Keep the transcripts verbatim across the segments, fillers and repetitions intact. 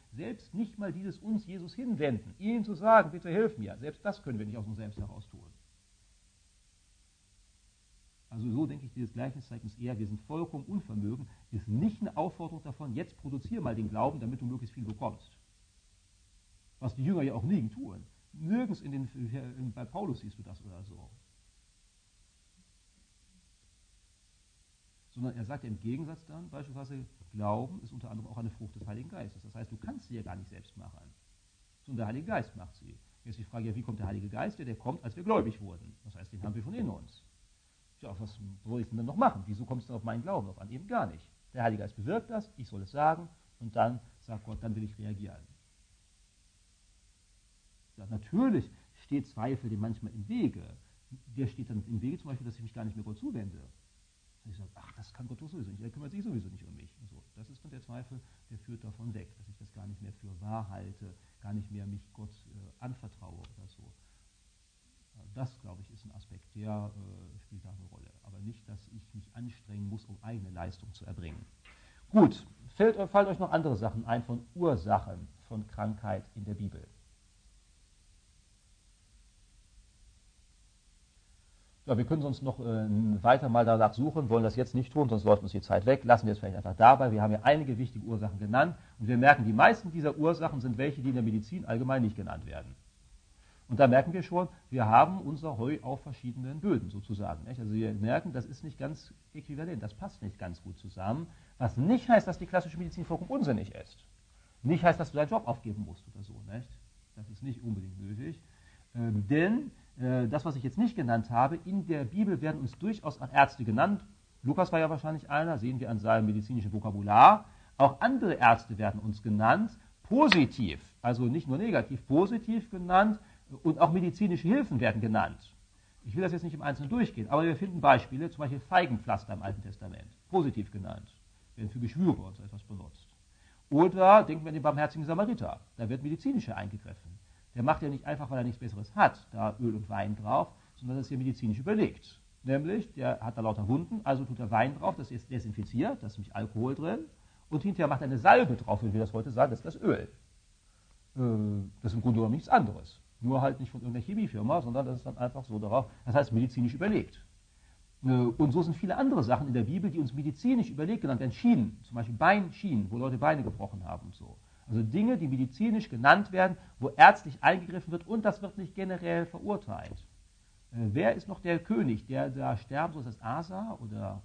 selbst nicht mal dieses uns Jesus hinwenden, ihm zu sagen, bitte hilf mir, selbst das können wir nicht aus uns selbst heraus tun. Also so denke ich, dieses Gleichnis zeigt uns eher, wir sind vollkommen unvermögen, ist nicht eine Aufforderung davon, jetzt produziere mal den Glauben, damit du möglichst viel bekommst. Was die Jünger ja auch nie tun. Nirgends in den, bei Paulus siehst du das oder so. Sondern er sagt ja im Gegensatz dann, beispielsweise, Glauben ist unter anderem auch eine Frucht des Heiligen Geistes. Das heißt, du kannst sie ja gar nicht selbst machen, sondern der Heilige Geist macht sie. Jetzt die Frage, ja, wie kommt der Heilige Geist? Ja, der kommt, als wir gläubig wurden. Das heißt, den haben wir schon in uns. Ja, was soll ich denn dann noch machen? Wieso kommst du auf meinen Glauben noch an? Eben gar nicht. Der Heilige Geist bewirkt das, ich soll es sagen und dann sagt Gott, dann will ich reagieren. Ja, natürlich steht Zweifel dem manchmal im Wege. Der steht dann im Wege zum Beispiel, dass ich mich gar nicht mehr Gott zuwende. Dass ich sage, ach, das kann Gott doch sowieso nicht, er kümmert sich sowieso nicht um mich. Und so. Das ist dann der Zweifel, der führt davon weg, dass ich das gar nicht mehr für wahr halte, gar nicht mehr mich Gott äh, anvertraue oder so. Das, glaube ich, ist ein Aspekt, der äh, spielt da eine Rolle. Aber nicht, dass ich mich anstrengen muss, um eigene Leistung zu erbringen. Gut, fällt, fallen euch noch andere Sachen ein von Ursachen von Krankheit in der Bibel? Ja, wir können sonst noch äh, weiter mal danach suchen, wollen das jetzt nicht tun, sonst läuft uns die Zeit weg. Lassen wir es vielleicht einfach dabei. Wir haben ja einige wichtige Ursachen genannt und wir merken, die meisten dieser Ursachen sind welche, die in der Medizin allgemein nicht genannt werden. Und da merken wir schon, wir haben unser Heu auf verschiedenen Böden sozusagen. Nicht? Also wir merken, das ist nicht ganz äquivalent, das passt nicht ganz gut zusammen. Was nicht heißt, dass die klassische Medizin vollkommen unsinnig ist. Nicht heißt, dass du deinen Job aufgeben musst oder so. Nicht? Das ist nicht unbedingt nötig. Ähm, denn äh, das, was ich jetzt nicht genannt habe, in der Bibel werden uns durchaus auch Ärzte genannt. Lukas war ja wahrscheinlich einer, sehen wir an seinem medizinischen Vokabular. Auch andere Ärzte werden uns genannt, positiv, also nicht nur negativ, positiv genannt. Und auch medizinische Hilfen werden genannt. Ich will das jetzt nicht im Einzelnen durchgehen, aber wir finden Beispiele, zum Beispiel Feigenpflaster im Alten Testament, positiv genannt, werden für Geschwüre und so etwas benutzt. Oder denken wir an den barmherzigen Samariter, da wird medizinische eingegriffen. Der macht ja nicht einfach, weil er nichts Besseres hat, da Öl und Wein drauf, sondern das ist ja medizinisch überlegt. Nämlich, der hat da lauter Wunden, also tut er Wein drauf, das ist desinfiziert, da ist nämlich Alkohol drin, und hinterher macht er eine Salbe drauf, wie wir das heute sagen, das ist das Öl. Das ist im Grunde genommen nichts anderes. Nur halt nicht von irgendeiner Chemiefirma, sondern das ist dann einfach so darauf, das heißt medizinisch überlegt. Und so sind viele andere Sachen in der Bibel, die uns medizinisch überlegt genannt werden. Schienen, zum Beispiel Beinschienen, wo Leute Beine gebrochen haben und so. Also Dinge, die medizinisch genannt werden, wo ärztlich eingegriffen wird und das wird nicht generell verurteilt. Wer ist noch der König, der da sterben soll? Ist das Asa oder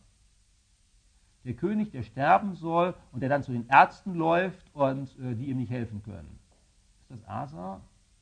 der König, der sterben soll und der dann zu den Ärzten läuft und äh, die ihm nicht helfen können? Ist das Asa?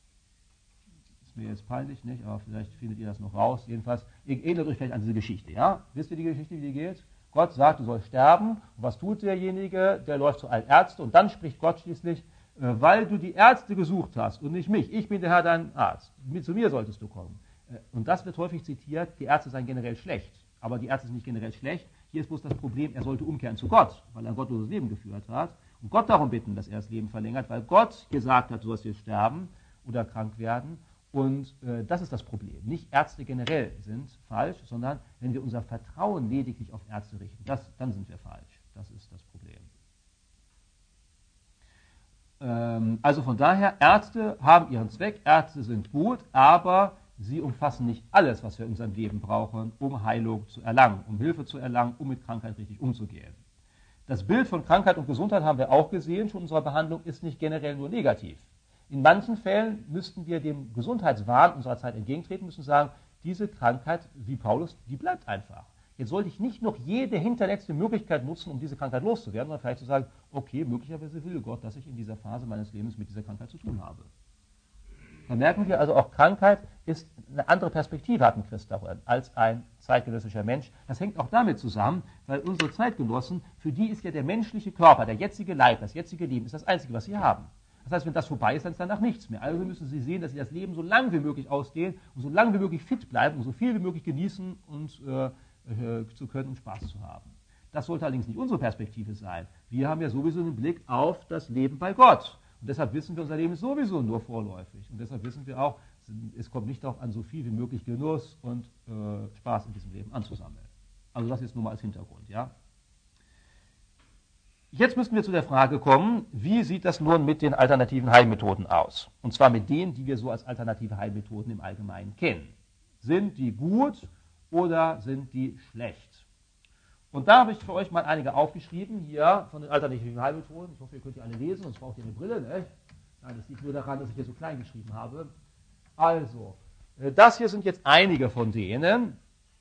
Ist mir jetzt peinlich, nicht? Aber vielleicht findet ihr das noch raus. Jedenfalls, ihr erinnert euch vielleicht an diese Geschichte, ja? Wisst ihr die Geschichte, wie die geht? Gott sagt, du sollst sterben. Und was tut derjenige? Der läuft zu allen Ärzten und dann spricht Gott schließlich, äh, weil du die Ärzte gesucht hast und nicht mich. Ich bin der Herr, dein Arzt. Zu mir solltest du kommen. Äh, und das wird häufig zitiert, die Ärzte seien generell schlecht. Aber die Ärzte sind nicht generell schlecht. Hier ist bloß das Problem, er sollte umkehren zu Gott, weil er ein gottloses Leben geführt hat. Und Gott darum bitten, dass er das Leben verlängert, weil Gott gesagt hat, du sollst jetzt sterben oder krank werden. Und äh, das ist das Problem. Nicht Ärzte generell sind falsch, sondern wenn wir unser Vertrauen lediglich auf Ärzte richten, das, dann sind wir falsch. Das ist das Problem. Ähm, also von daher, Ärzte haben ihren Zweck, Ärzte sind gut, aber sie umfassen nicht alles, was wir in unserem Leben brauchen, um Heilung zu erlangen, um Hilfe zu erlangen, um mit Krankheit richtig umzugehen. Das Bild von Krankheit und Gesundheit haben wir auch gesehen, schon in unserer Behandlung ist nicht generell nur negativ. In manchen Fällen müssten wir dem Gesundheitswahn unserer Zeit entgegentreten, müssen sagen, diese Krankheit, wie Paulus, die bleibt einfach. Jetzt sollte ich nicht noch jede hinterletzte Möglichkeit nutzen, um diese Krankheit loszuwerden, sondern vielleicht zu sagen, okay, möglicherweise will Gott, dass ich in dieser Phase meines Lebens mit dieser Krankheit zu tun habe. Da merken wir also auch, Krankheit ist eine andere Perspektive, hat ein Christ darin, als ein zeitgenössischer Mensch. Das hängt auch damit zusammen, weil unsere Zeitgenossen, für die ist ja der menschliche Körper, der jetzige Leib, das jetzige Leben, ist das Einzige, was sie haben. Das heißt, wenn das vorbei ist, dann ist danach nichts mehr. Also müssen sie sehen, dass sie das Leben so lang wie möglich ausdehnen und so lange wie möglich fit bleiben und so viel wie möglich genießen und äh, äh, zu können und Spaß zu haben. Das sollte allerdings nicht unsere Perspektive sein. Wir haben ja sowieso einen Blick auf das Leben bei Gott. Und deshalb wissen wir, unser Leben ist sowieso nur vorläufig. Und deshalb wissen wir auch, es kommt nicht darauf an, so viel wie möglich Genuss und äh, Spaß in diesem Leben anzusammeln. Also das jetzt nur mal als Hintergrund, ja. Jetzt müssen wir zu der Frage kommen, wie sieht das nun mit den alternativen Heilmethoden aus? Und zwar mit denen, die wir so als alternative Heilmethoden im Allgemeinen kennen. Sind die gut oder sind die schlecht? Und da habe ich für euch mal einige aufgeschrieben, hier von den alternativen Heilmethoden. Ich hoffe, ihr könnt die alle lesen, sonst braucht ihr eine Brille. Ne? Nein, das liegt nur daran, dass ich hier so klein geschrieben habe. Also, das hier sind jetzt einige von denen.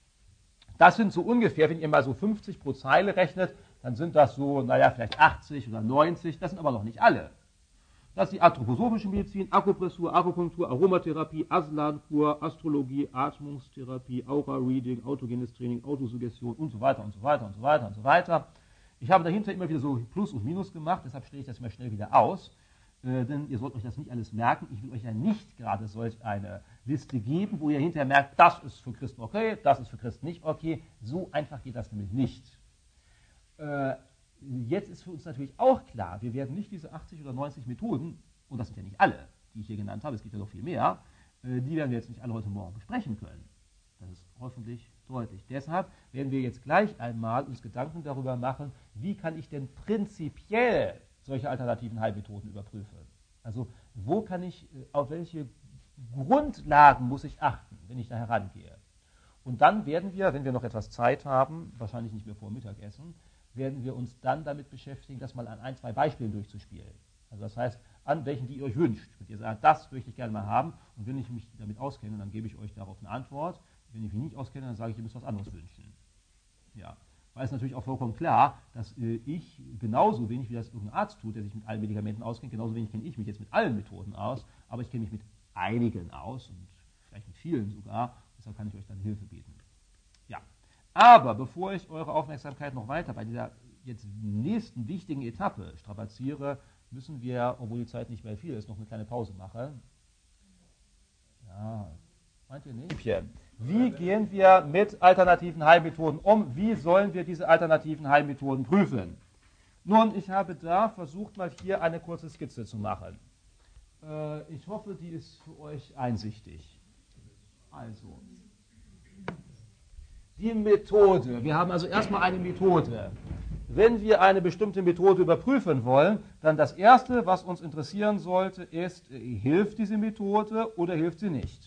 Das sind so ungefähr, wenn ihr mal so fünfzig pro Zeile rechnet, dann sind das so, naja, vielleicht achtzig oder neunzig. Das sind aber noch nicht alle. Das ist die anthroposophische Medizin, Akupressur, Akupunktur, Aromatherapie, Aslan-Kur, Astrologie, Atmungstherapie, Aura-Reading, autogenes Training, Autosuggestion und so weiter und so weiter und so weiter und so weiter. Ich habe dahinter immer wieder so Plus und Minus gemacht, deshalb stelle ich das immer schnell wieder aus. Äh, denn ihr sollt euch das nicht alles merken. Ich will euch ja nicht gerade solch eine Liste geben, wo ihr hinterher merkt, das ist für Christen okay, das ist für Christen nicht okay. So einfach geht das nämlich nicht. Äh, jetzt ist für uns natürlich auch klar, wir werden nicht diese achtzig oder neunzig Methoden, und das sind ja nicht alle, die ich hier genannt habe, es gibt ja noch viel mehr, äh, die werden wir jetzt nicht alle heute Morgen besprechen können. Das ist hoffentlich deutlich. Deshalb werden wir jetzt gleich einmal uns Gedanken darüber machen, wie kann ich denn prinzipiell solche alternativen Heilmethoden überprüfen. Also wo kann ich, auf welche Grundlagen muss ich achten, wenn ich da herangehe. Und dann werden wir, wenn wir noch etwas Zeit haben, wahrscheinlich nicht mehr vor Mittagessen, werden wir uns dann damit beschäftigen, das mal an ein, zwei Beispielen durchzuspielen. Also das heißt, an welchen, die ihr euch wünscht. Und ihr sagt, das möchte ich gerne mal haben. Und wenn ich mich damit auskenne, dann gebe ich euch darauf eine Antwort. Wenn ich mich nicht auskenne, dann sage ich, ihr müsst was anderes wünschen. Ja. Weil es natürlich auch vollkommen klar, dass äh, ich genauso wenig, wie das irgendein Arzt tut, der sich mit allen Medikamenten auskennt, genauso wenig kenne ich mich jetzt mit allen Methoden aus, aber ich kenne mich mit einigen aus und vielleicht mit vielen sogar, deshalb kann ich euch dann Hilfe bieten. Ja, aber bevor ich eure Aufmerksamkeit noch weiter bei dieser jetzt nächsten wichtigen Etappe strapaziere, müssen wir, obwohl die Zeit nicht mehr viel ist, noch eine kleine Pause machen. Ja, meint ihr nicht? Wie gehen wir mit alternativen Heilmethoden um? Wie sollen wir diese alternativen Heilmethoden prüfen? Nun, ich habe da versucht, mal hier eine kurze Skizze zu machen. Äh, ich hoffe, die ist für euch einsichtig. Also, die Methode. Wir haben also erstmal eine Methode. Wenn wir eine bestimmte Methode überprüfen wollen, dann das Erste, was uns interessieren sollte, ist, hilft diese Methode oder hilft sie nicht?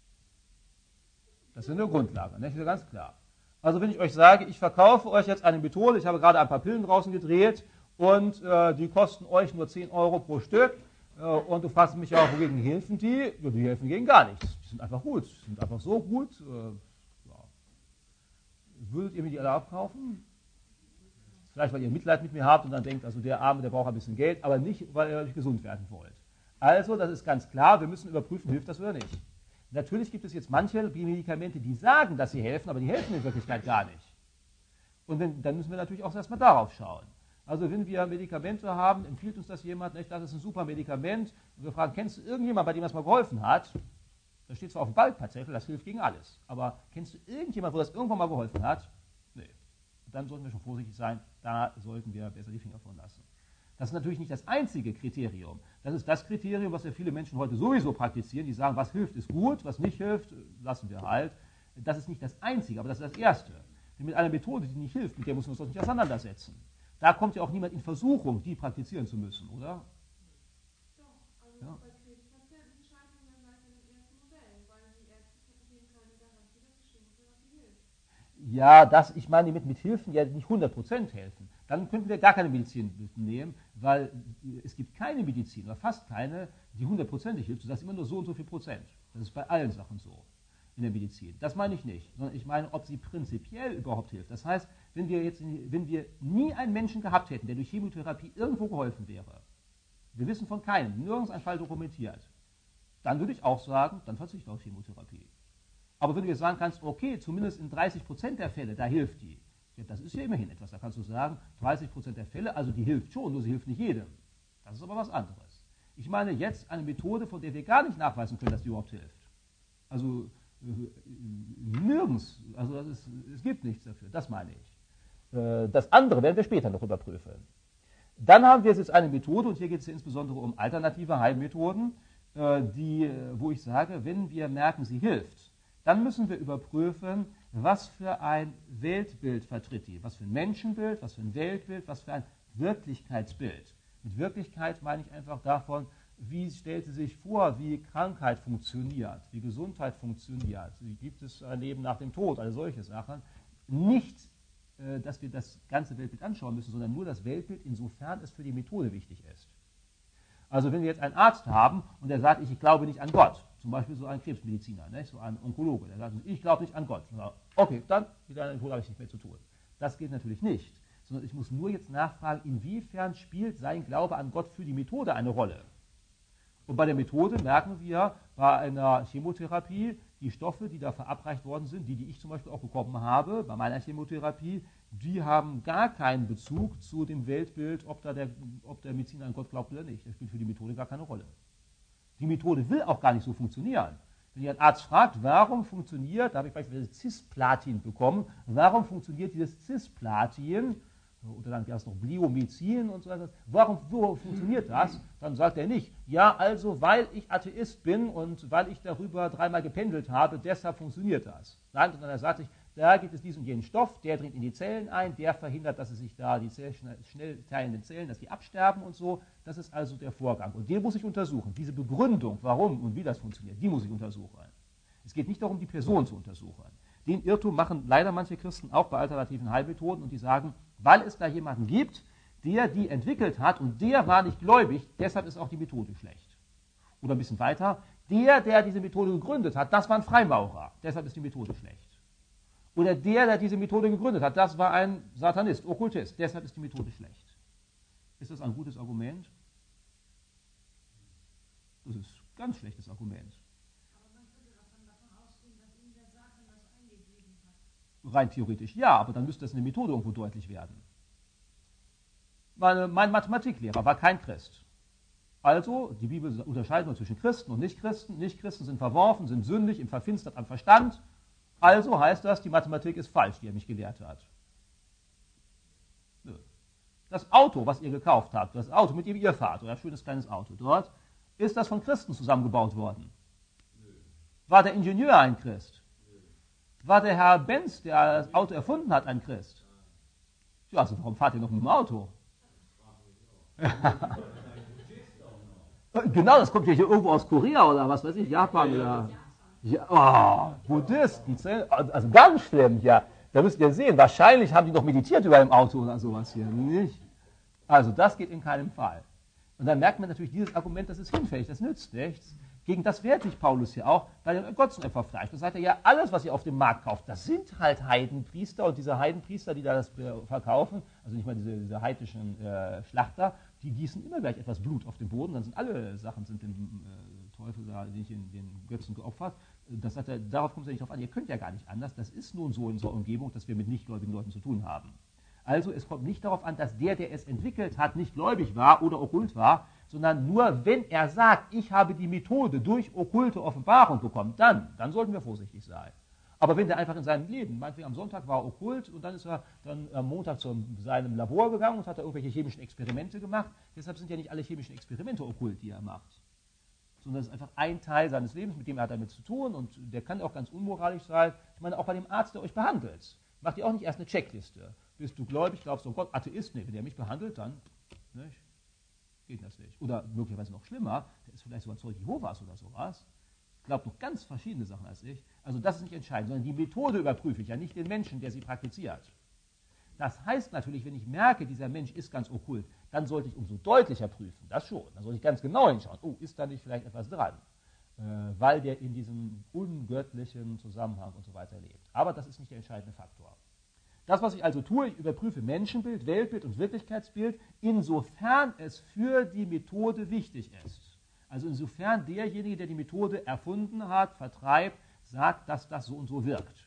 Das ist eine Grundlage, ne? Das ist ganz klar. Also wenn ich euch sage, ich verkaufe euch jetzt eine Methode, ich habe gerade ein paar Pillen draußen gedreht und äh, die kosten euch nur zehn Euro pro Stück äh, und du fragst mich ja, wogegen helfen die? Ja, die helfen gegen gar nichts. Die sind einfach gut, die sind einfach so gut. Äh, ja. Würdet ihr mir die alle abkaufen? Vielleicht, weil ihr Mitleid mit mir habt und dann denkt, also der Arme, der braucht ein bisschen Geld, aber nicht, weil ihr euch gesund werden wollt. Also, das ist ganz klar, wir müssen überprüfen, hilft das oder nicht. Natürlich gibt es jetzt manche Medikamente, die sagen, dass sie helfen, aber die helfen in Wirklichkeit gar nicht. Und wenn, dann müssen wir natürlich auch erstmal darauf schauen. Also wenn wir Medikamente haben, empfiehlt uns das jemand, nicht, das ist ein super Medikament, und wir fragen, kennst du irgendjemanden, bei dem das mal geholfen hat? Da steht zwar auf dem Beipackzettel, das hilft gegen alles, aber kennst du irgendjemanden, wo das irgendwann mal geholfen hat? Nee. Dann sollten wir schon vorsichtig sein, da sollten wir besser die Finger von lassen. Das ist natürlich nicht das einzige Kriterium. Das ist das Kriterium, was ja viele Menschen heute sowieso praktizieren. Die sagen, was hilft, ist gut, was nicht hilft, lassen wir halt. Das ist nicht das Einzige, aber das ist das Erste. Denn mit einer Methode, die nicht hilft, mit der müssen wir uns doch nicht auseinandersetzen. Da kommt ja auch niemand in Versuchung, die praktizieren zu müssen, oder? Doch, also Ja. bei Krebspatienten scheitern wir gleich an dem ersten Modell, weil die Ärzte geben keine Garantie, dass die Chemotherapie hilft. Ja, das, ich meine mit, mit Hilfen ja nicht hundert Prozent helfen. Dann könnten wir gar keine Medizin nehmen, weil es gibt keine Medizin, oder fast keine, die hundertprozentig hilft. Das ist immer nur so und so viel Prozent. Das ist bei allen Sachen so in der Medizin. Das meine ich nicht, sondern ich meine, ob sie prinzipiell überhaupt hilft. Das heißt, wenn wir, jetzt, wenn wir nie einen Menschen gehabt hätten, der durch Chemotherapie irgendwo geholfen wäre, wir wissen von keinem, nirgends ein Fall dokumentiert, dann würde ich auch sagen, dann verzichte auf Chemotherapie. Aber wenn du jetzt sagen kannst, okay, zumindest in dreißig Prozent der Fälle, da hilft die, ja, das ist ja immerhin etwas. Da kannst du sagen, dreißig Prozent der Fälle, also die hilft schon, nur sie hilft nicht jedem. Das ist aber was anderes. Ich meine jetzt eine Methode, von der wir gar nicht nachweisen können, dass die überhaupt hilft. Also äh, nirgends, also das ist, es gibt nichts dafür, das meine ich. Äh, das andere werden wir später noch überprüfen. Dann haben wir jetzt eine Methode, und hier geht es insbesondere um alternative Heilmethoden, äh, die, wo ich sage, wenn wir merken, sie hilft, dann müssen wir überprüfen, was für ein Weltbild vertritt die, was für ein Menschenbild, was für ein Weltbild, was für ein Wirklichkeitsbild. Mit Wirklichkeit meine ich einfach davon, wie stellt sie sich vor, wie Krankheit funktioniert, wie Gesundheit funktioniert, wie gibt es ein Leben nach dem Tod, all solche Sachen. Nicht, äh, dass wir das ganze Weltbild anschauen müssen, sondern nur das Weltbild, insofern es für die Methode wichtig ist. Also wenn wir jetzt einen Arzt haben und der sagt, ich glaube nicht an Gott, zum Beispiel so ein Krebsmediziner, ne, so ein Onkologe, der sagt, ich glaube nicht an Gott. Sagt, okay, dann mit deiner Methode habe ich nichts mehr zu tun. Das geht natürlich nicht, sondern ich muss nur jetzt nachfragen, inwiefern spielt sein Glaube an Gott für die Methode eine Rolle. Und bei der Methode merken wir bei einer Chemotherapie, die Stoffe, die da verabreicht worden sind, die, die ich zum Beispiel auch bekommen habe bei meiner Chemotherapie, die haben gar keinen Bezug zu dem Weltbild, ob, da der, ob der Mediziner an Gott glaubt oder nicht. Das spielt für die Methode gar keine Rolle. Die Methode will auch gar nicht so funktionieren. Wenn ihr einen Arzt fragt, warum funktioniert, da habe ich beispielsweise Cisplatin bekommen, warum funktioniert dieses Cisplatin, oder dann gab es noch Bliomycin und so weiter, warum, warum funktioniert das? Dann sagt er nicht, ja, also weil ich Atheist bin und weil ich darüber dreimal gependelt habe, deshalb funktioniert das. Nein, sondern er sagt sich, da gibt es diesen und jenen Stoff, der dringt in die Zellen ein, der verhindert, dass es sich da die Zellen, schnell teilenden Zellen, dass die absterben und so. Das ist also der Vorgang. Und den muss ich untersuchen. Diese Begründung, warum und wie das funktioniert, die muss ich untersuchen. Es geht nicht darum, die Person zu untersuchen. Den Irrtum machen leider manche Christen auch bei alternativen Heilmethoden und die sagen, weil es da jemanden gibt, der die entwickelt hat und der war nicht gläubig, deshalb ist auch die Methode schlecht. Oder ein bisschen weiter, der, der diese Methode gegründet hat, das war ein Freimaurer, deshalb ist die Methode schlecht. Oder der, der diese Methode gegründet hat, das war ein Satanist, Okkultist, deshalb ist die Methode schlecht. Ist das ein gutes Argument? Das ist ein ganz schlechtes Argument. Rein theoretisch ja, aber dann müsste das in der Methode irgendwo deutlich werden. Meine, mein Mathematiklehrer war kein Christ. Also, die Bibel unterscheidet nur zwischen Christen und Nichtchristen. Nichtchristen sind verworfen, sind sündig, im verfinstert am Verstand. Also heißt das, die Mathematik ist falsch, die er mich gelehrt hat. Das Auto, was ihr gekauft habt, das Auto, mit dem ihr fahrt, oder ein schönes kleines Auto dort, ist das von Christen zusammengebaut worden? War der Ingenieur ein Christ? War der Herr Benz, der das Auto erfunden hat, ein Christ? Ja, also warum fahrt ihr noch mit dem Auto? Genau, das kommt ja hier irgendwo aus Korea oder was weiß ich, Japan oder... Ja, oh, Buddhisten, also ganz schlimm, ja. Da müsst ihr sehen, wahrscheinlich haben die noch meditiert über dem Auto oder sowas hier, nicht? Also das geht in keinem Fall. Und dann merkt man natürlich, dieses Argument, das ist hinfällig, das nützt nichts. Gegen das wehrt sich Paulus hier auch bei dem Götzenopferfleisch. Da sagt er ja, alles, was ihr auf dem Markt kauft, das sind halt Heidenpriester und diese Heidenpriester, die da das verkaufen, also nicht mal diese, diese heidnischen äh, Schlachter, die gießen immer gleich etwas Blut auf den Boden, dann sind alle Sachen sind dem äh, Teufel da, nicht in den Götzen geopfert. Das sagt er, darauf kommt es ja nicht drauf an, ihr könnt ja gar nicht anders, das ist nun so in unserer Umgebung, dass wir mit nichtgläubigen Leuten zu tun haben. Also es kommt nicht darauf an, dass der, der es entwickelt hat, nicht gläubig war oder okkult war, sondern nur wenn er sagt, ich habe die Methode durch okkulte Offenbarung bekommen, dann, dann sollten wir vorsichtig sein. Aber wenn der einfach in seinem Leben, meinetwegen am Sonntag war er okkult und dann ist er dann am Montag zu seinem Labor gegangen und hat da irgendwelche chemischen Experimente gemacht, deshalb sind ja nicht alle chemischen Experimente okkult, die er macht. Sondern das ist einfach ein Teil seines Lebens, mit dem er hat damit zu tun und der kann auch ganz unmoralisch sein. Ich meine, auch bei dem Arzt, der euch behandelt, macht ihr auch nicht erst eine Checkliste. Bist du gläubig, glaubst du an Gott, Atheist? Nee, wenn der mich behandelt, dann nicht, geht das nicht. Oder möglicherweise noch schlimmer, der ist vielleicht sogar Zeuge Jehovas oder sowas, glaubt noch ganz verschiedene Sachen als ich. Also das ist nicht entscheidend, sondern die Methode überprüfe ich, ja nicht den Menschen, der sie praktiziert. Das heißt natürlich, wenn ich merke, dieser Mensch ist ganz okkult, dann sollte ich umso deutlicher prüfen, das schon. Dann sollte ich ganz genau hinschauen, oh, ist da nicht vielleicht etwas dran, äh, weil der in diesem ungöttlichen Zusammenhang und so weiter lebt. Aber das ist nicht der entscheidende Faktor. Das, was ich also tue, ich überprüfe Menschenbild, Weltbild und Wirklichkeitsbild, insofern es für die Methode wichtig ist. Also insofern derjenige, der die Methode erfunden hat, vertreibt, sagt, dass das so und so wirkt.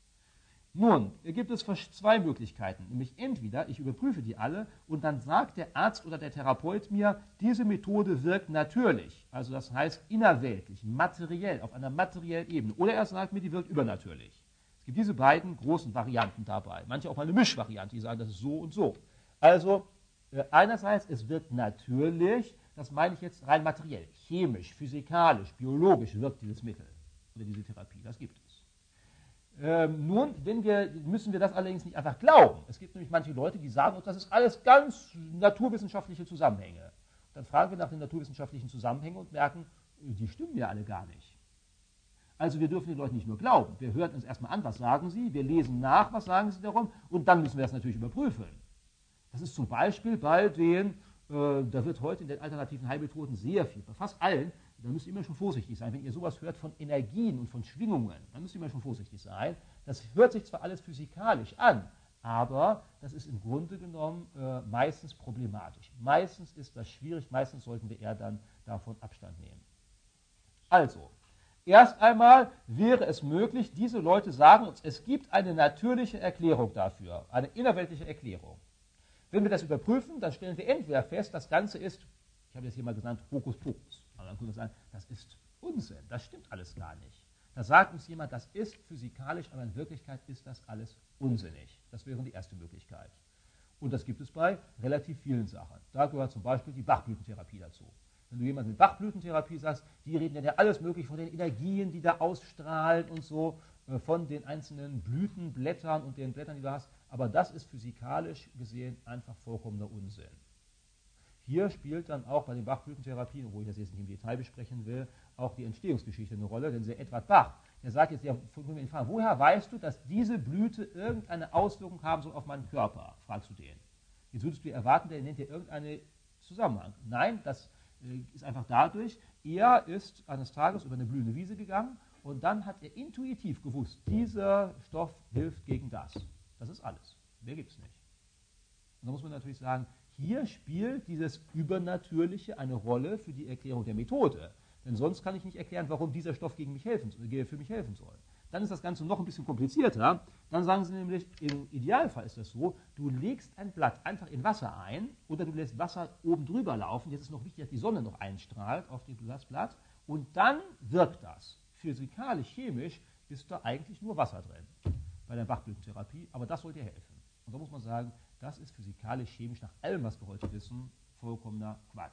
Nun, hier gibt es zwei Möglichkeiten, nämlich entweder ich überprüfe die alle und dann sagt der Arzt oder der Therapeut mir, diese Methode wirkt natürlich, also das heißt innerweltlich, materiell, auf einer materiellen Ebene, oder er sagt mir, die wirkt übernatürlich. Es gibt diese beiden großen Varianten dabei, manche auch mal eine Mischvariante, die sagen, das ist so und so. Also einerseits, es wirkt natürlich, das meine ich jetzt rein materiell, chemisch, physikalisch, biologisch wirkt dieses Mittel oder diese Therapie, das gibt es. Ähm, nun, wenn wir, müssen wir das allerdings nicht einfach glauben. Es gibt nämlich manche Leute, die sagen uns, das ist alles ganz naturwissenschaftliche Zusammenhänge. Dann fragen wir nach den naturwissenschaftlichen Zusammenhängen und merken, die stimmen ja alle gar nicht. Also wir dürfen den Leuten nicht nur glauben. Wir hören uns erstmal an, was sagen sie, wir lesen nach, was sagen sie darum, und dann müssen wir das natürlich überprüfen. Das ist zum Beispiel bei den, äh, da wird heute in den alternativen Heilmethoden sehr viel, bei fast allen, da müsst ihr immer schon vorsichtig sein. Wenn ihr sowas hört von Energien und von Schwingungen, dann müsst ihr immer schon vorsichtig sein. Das hört sich zwar alles physikalisch an, aber das ist im Grunde genommen äh, meistens problematisch. Meistens ist das schwierig, meistens sollten wir eher dann davon Abstand nehmen. Also, erst einmal wäre es möglich, diese Leute sagen uns, es gibt eine natürliche Erklärung dafür, eine innerweltliche Erklärung. Wenn wir das überprüfen, dann stellen wir entweder fest, das Ganze ist, ich habe das hier mal genannt, Hokuspokus. Aber dann können wir sagen, das ist Unsinn, das stimmt alles gar nicht. Da sagt uns jemand, das ist physikalisch, aber in Wirklichkeit ist das alles unsinnig. Das wäre die erste Möglichkeit. Und das gibt es bei relativ vielen Sachen. Da gehört zum Beispiel die Bachblütentherapie dazu. Wenn du jemandem mit Bachblütentherapie sagst, die reden ja alles mögliche von den Energien, die da ausstrahlen und so, von den einzelnen Blütenblättern und den Blättern, die du hast. Aber das ist physikalisch gesehen einfach vollkommener Unsinn. Hier spielt dann auch bei den Bachblütentherapien, obwohl ich das jetzt nicht im Detail besprechen will, auch die Entstehungsgeschichte eine Rolle. Denn der Edward Bach, der sagt jetzt, ja, woher weißt du, dass diese Blüte irgendeine Auswirkung haben soll auf meinen Körper? Fragst du den. Jetzt würdest du erwarten, der nennt dir irgendeinen Zusammenhang. Nein, das ist einfach dadurch, er ist eines Tages über eine blühende Wiese gegangen und dann hat er intuitiv gewusst, dieser Stoff hilft gegen das. Das ist alles. Mehr gibt es nicht. Und da muss man natürlich sagen, hier spielt dieses Übernatürliche eine Rolle für die Erklärung der Methode. Denn sonst kann ich nicht erklären, warum dieser Stoff gegen mich helfen, für mich helfen soll. Dann ist das Ganze noch ein bisschen komplizierter. Dann sagen sie nämlich, im Idealfall ist das so, du legst ein Blatt einfach in Wasser ein oder du lässt Wasser oben drüber laufen. Jetzt ist noch wichtig, dass die Sonne noch einstrahlt auf das Blatt. Und dann wirkt das. Physikalisch, chemisch ist da eigentlich nur Wasser drin bei der Bachblütentherapie, aber das soll dir helfen. Und da muss man sagen, das ist physikalisch, chemisch, nach allem, was wir heute wissen, vollkommener Quatsch.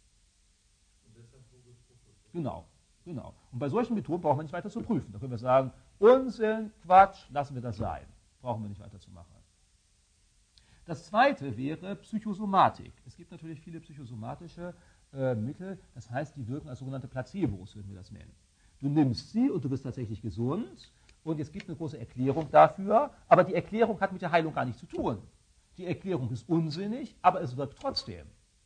Und deshalb Hokuspokus. Genau, genau. Und bei solchen Methoden brauchen wir nicht weiter zu prüfen. Da können wir sagen, Unsinn, Quatsch, lassen wir das sein. Brauchen wir nicht weiter zu machen. Das zweite wäre Psychosomatik. Es gibt natürlich viele psychosomatische äh, Mittel, das heißt, die wirken als sogenannte Placebos, würden wir das nennen. Du nimmst sie und du bist tatsächlich gesund. Und es gibt eine große Erklärung dafür, aber die Erklärung hat mit der Heilung gar nichts zu tun. Die Erklärung ist unsinnig, aber es wirkt trotzdem.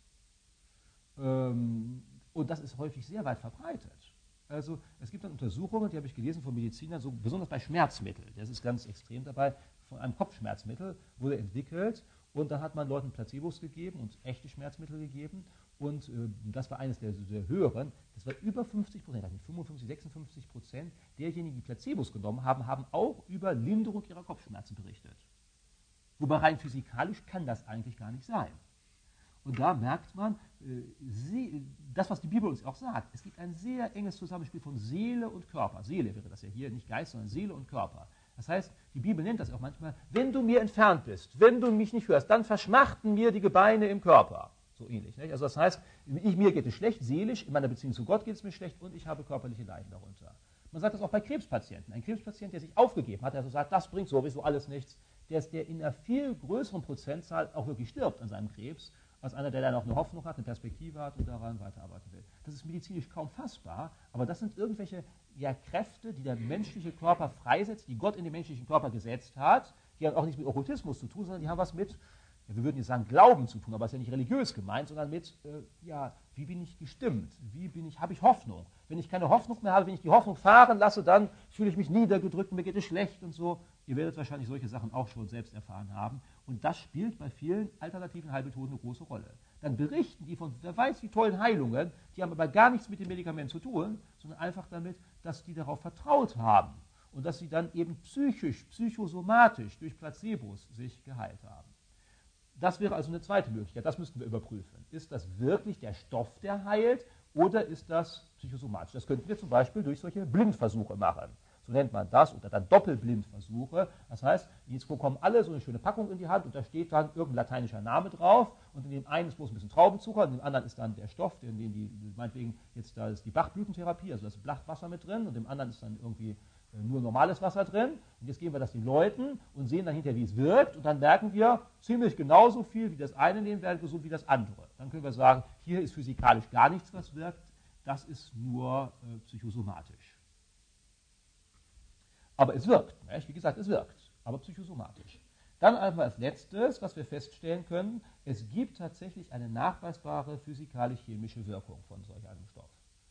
Ähm, und das ist häufig sehr weit verbreitet. Also es gibt dann Untersuchungen, die habe ich gelesen von Medizinern, so, besonders bei Schmerzmitteln. Das ist ganz extrem dabei. Von einem Kopfschmerzmittel wurde entwickelt und dann hat man Leuten Placebos gegeben und echte Schmerzmittel gegeben. Und äh, das war eines der, der höheren, das war über fünfzig Prozent, fünfundfünfzig, sechsundfünfzig Prozent derjenigen, die Placebos genommen haben, haben auch über Linderung ihrer Kopfschmerzen berichtet. Wobei rein physikalisch kann das eigentlich gar nicht sein. Und da merkt man, äh, sie, das, was die Bibel uns auch sagt, es gibt ein sehr enges Zusammenspiel von Seele und Körper. Seele wäre das ja hier, nicht Geist, sondern Seele und Körper. Das heißt, die Bibel nennt das auch manchmal, wenn du mir entfernt bist, wenn du mich nicht hörst, dann verschmachten mir die Gebeine im Körper. So ähnlich. Nicht? Also das heißt, ich, mir geht es schlecht, seelisch, in meiner Beziehung zu Gott geht es mir schlecht und ich habe körperliche Leiden darunter. Man sagt das auch bei Krebspatienten. Ein Krebspatient, der sich aufgegeben hat, der also sagt, das bringt sowieso alles nichts, der ist der in einer viel größeren Prozentzahl auch wirklich stirbt an seinem Krebs, als einer, der dann noch eine Hoffnung hat, eine Perspektive hat und daran weiterarbeiten will. Das ist medizinisch kaum fassbar, aber das sind irgendwelche ja, Kräfte, die der menschliche Körper freisetzt, die Gott in den menschlichen Körper gesetzt hat, die haben auch nichts mit Okkultismus zu tun, sondern die haben was mit, ja, wir würden jetzt sagen, Glauben zu tun, aber es ist ja nicht religiös gemeint, sondern mit, äh, ja, wie bin ich gestimmt, wie bin ich, habe ich Hoffnung. Wenn ich keine Hoffnung mehr habe, wenn ich die Hoffnung fahren lasse, dann fühle ich mich niedergedrückt und mir geht es schlecht und so. Ihr werdet wahrscheinlich solche Sachen auch schon selbst erfahren haben. Und das spielt bei vielen alternativen Heilmethoden eine große Rolle. Dann berichten die von, wer weiß wie tollen Heilungen, die haben aber gar nichts mit dem Medikament zu tun, sondern einfach damit, dass die darauf vertraut haben und dass sie dann eben psychisch, psychosomatisch durch Placebos sich geheilt haben. Das wäre also eine zweite Möglichkeit, das müssten wir überprüfen. Ist das wirklich der Stoff, der heilt, oder ist das psychosomatisch? Das könnten wir zum Beispiel durch solche Blindversuche machen. So nennt man das, oder dann Doppelblindversuche. Das heißt, jetzt bekommen alle so eine schöne Packung in die Hand und da steht dann irgendein lateinischer Name drauf und in dem einen ist bloß ein bisschen Traubenzucker, in dem anderen ist dann der Stoff, in dem die, meinetwegen jetzt da ist die Bachblütentherapie, also das Blattwasser mit drin und im anderen ist dann irgendwie nur normales Wasser drin. Und jetzt geben wir das den Leuten und sehen dann hinterher, wie es wirkt. Und dann merken wir ziemlich genauso viel, wie das eine nehmen werden gesund wie das andere. Dann können wir sagen, hier ist physikalisch gar nichts, was wirkt. Das ist nur äh, psychosomatisch. Aber es wirkt. Nicht? Wie gesagt, es wirkt. Aber psychosomatisch. Dann einfach als letztes, was wir feststellen können, es gibt tatsächlich eine nachweisbare physikalisch-chemische Wirkung von solch einem Stoff.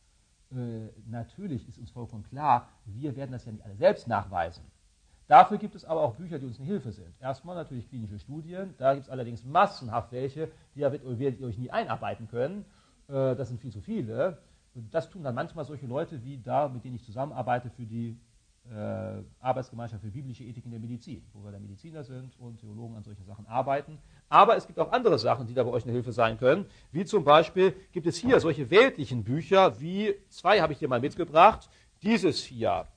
Äh, natürlich ist uns vollkommen klar, wir werden das ja nicht alle selbst nachweisen. Dafür gibt es aber auch Bücher, die uns eine Hilfe sind. Erstmal natürlich klinische Studien, da gibt es allerdings massenhaft welche, die ihr werdet ihr euch nie einarbeiten können. Äh, das sind viel zu viele. Das tun dann manchmal solche Leute wie da, mit denen ich zusammenarbeite für die äh, Arbeitsgemeinschaft für biblische Ethik in der Medizin, wo wir da Mediziner sind und Theologen an solchen Sachen arbeiten. Aber es gibt auch andere Sachen, die da bei euch eine Hilfe sein können. Wie zum Beispiel gibt es hier solche weltlichen Bücher, wie, zwei habe ich hier mal mitgebracht. Dieses hier,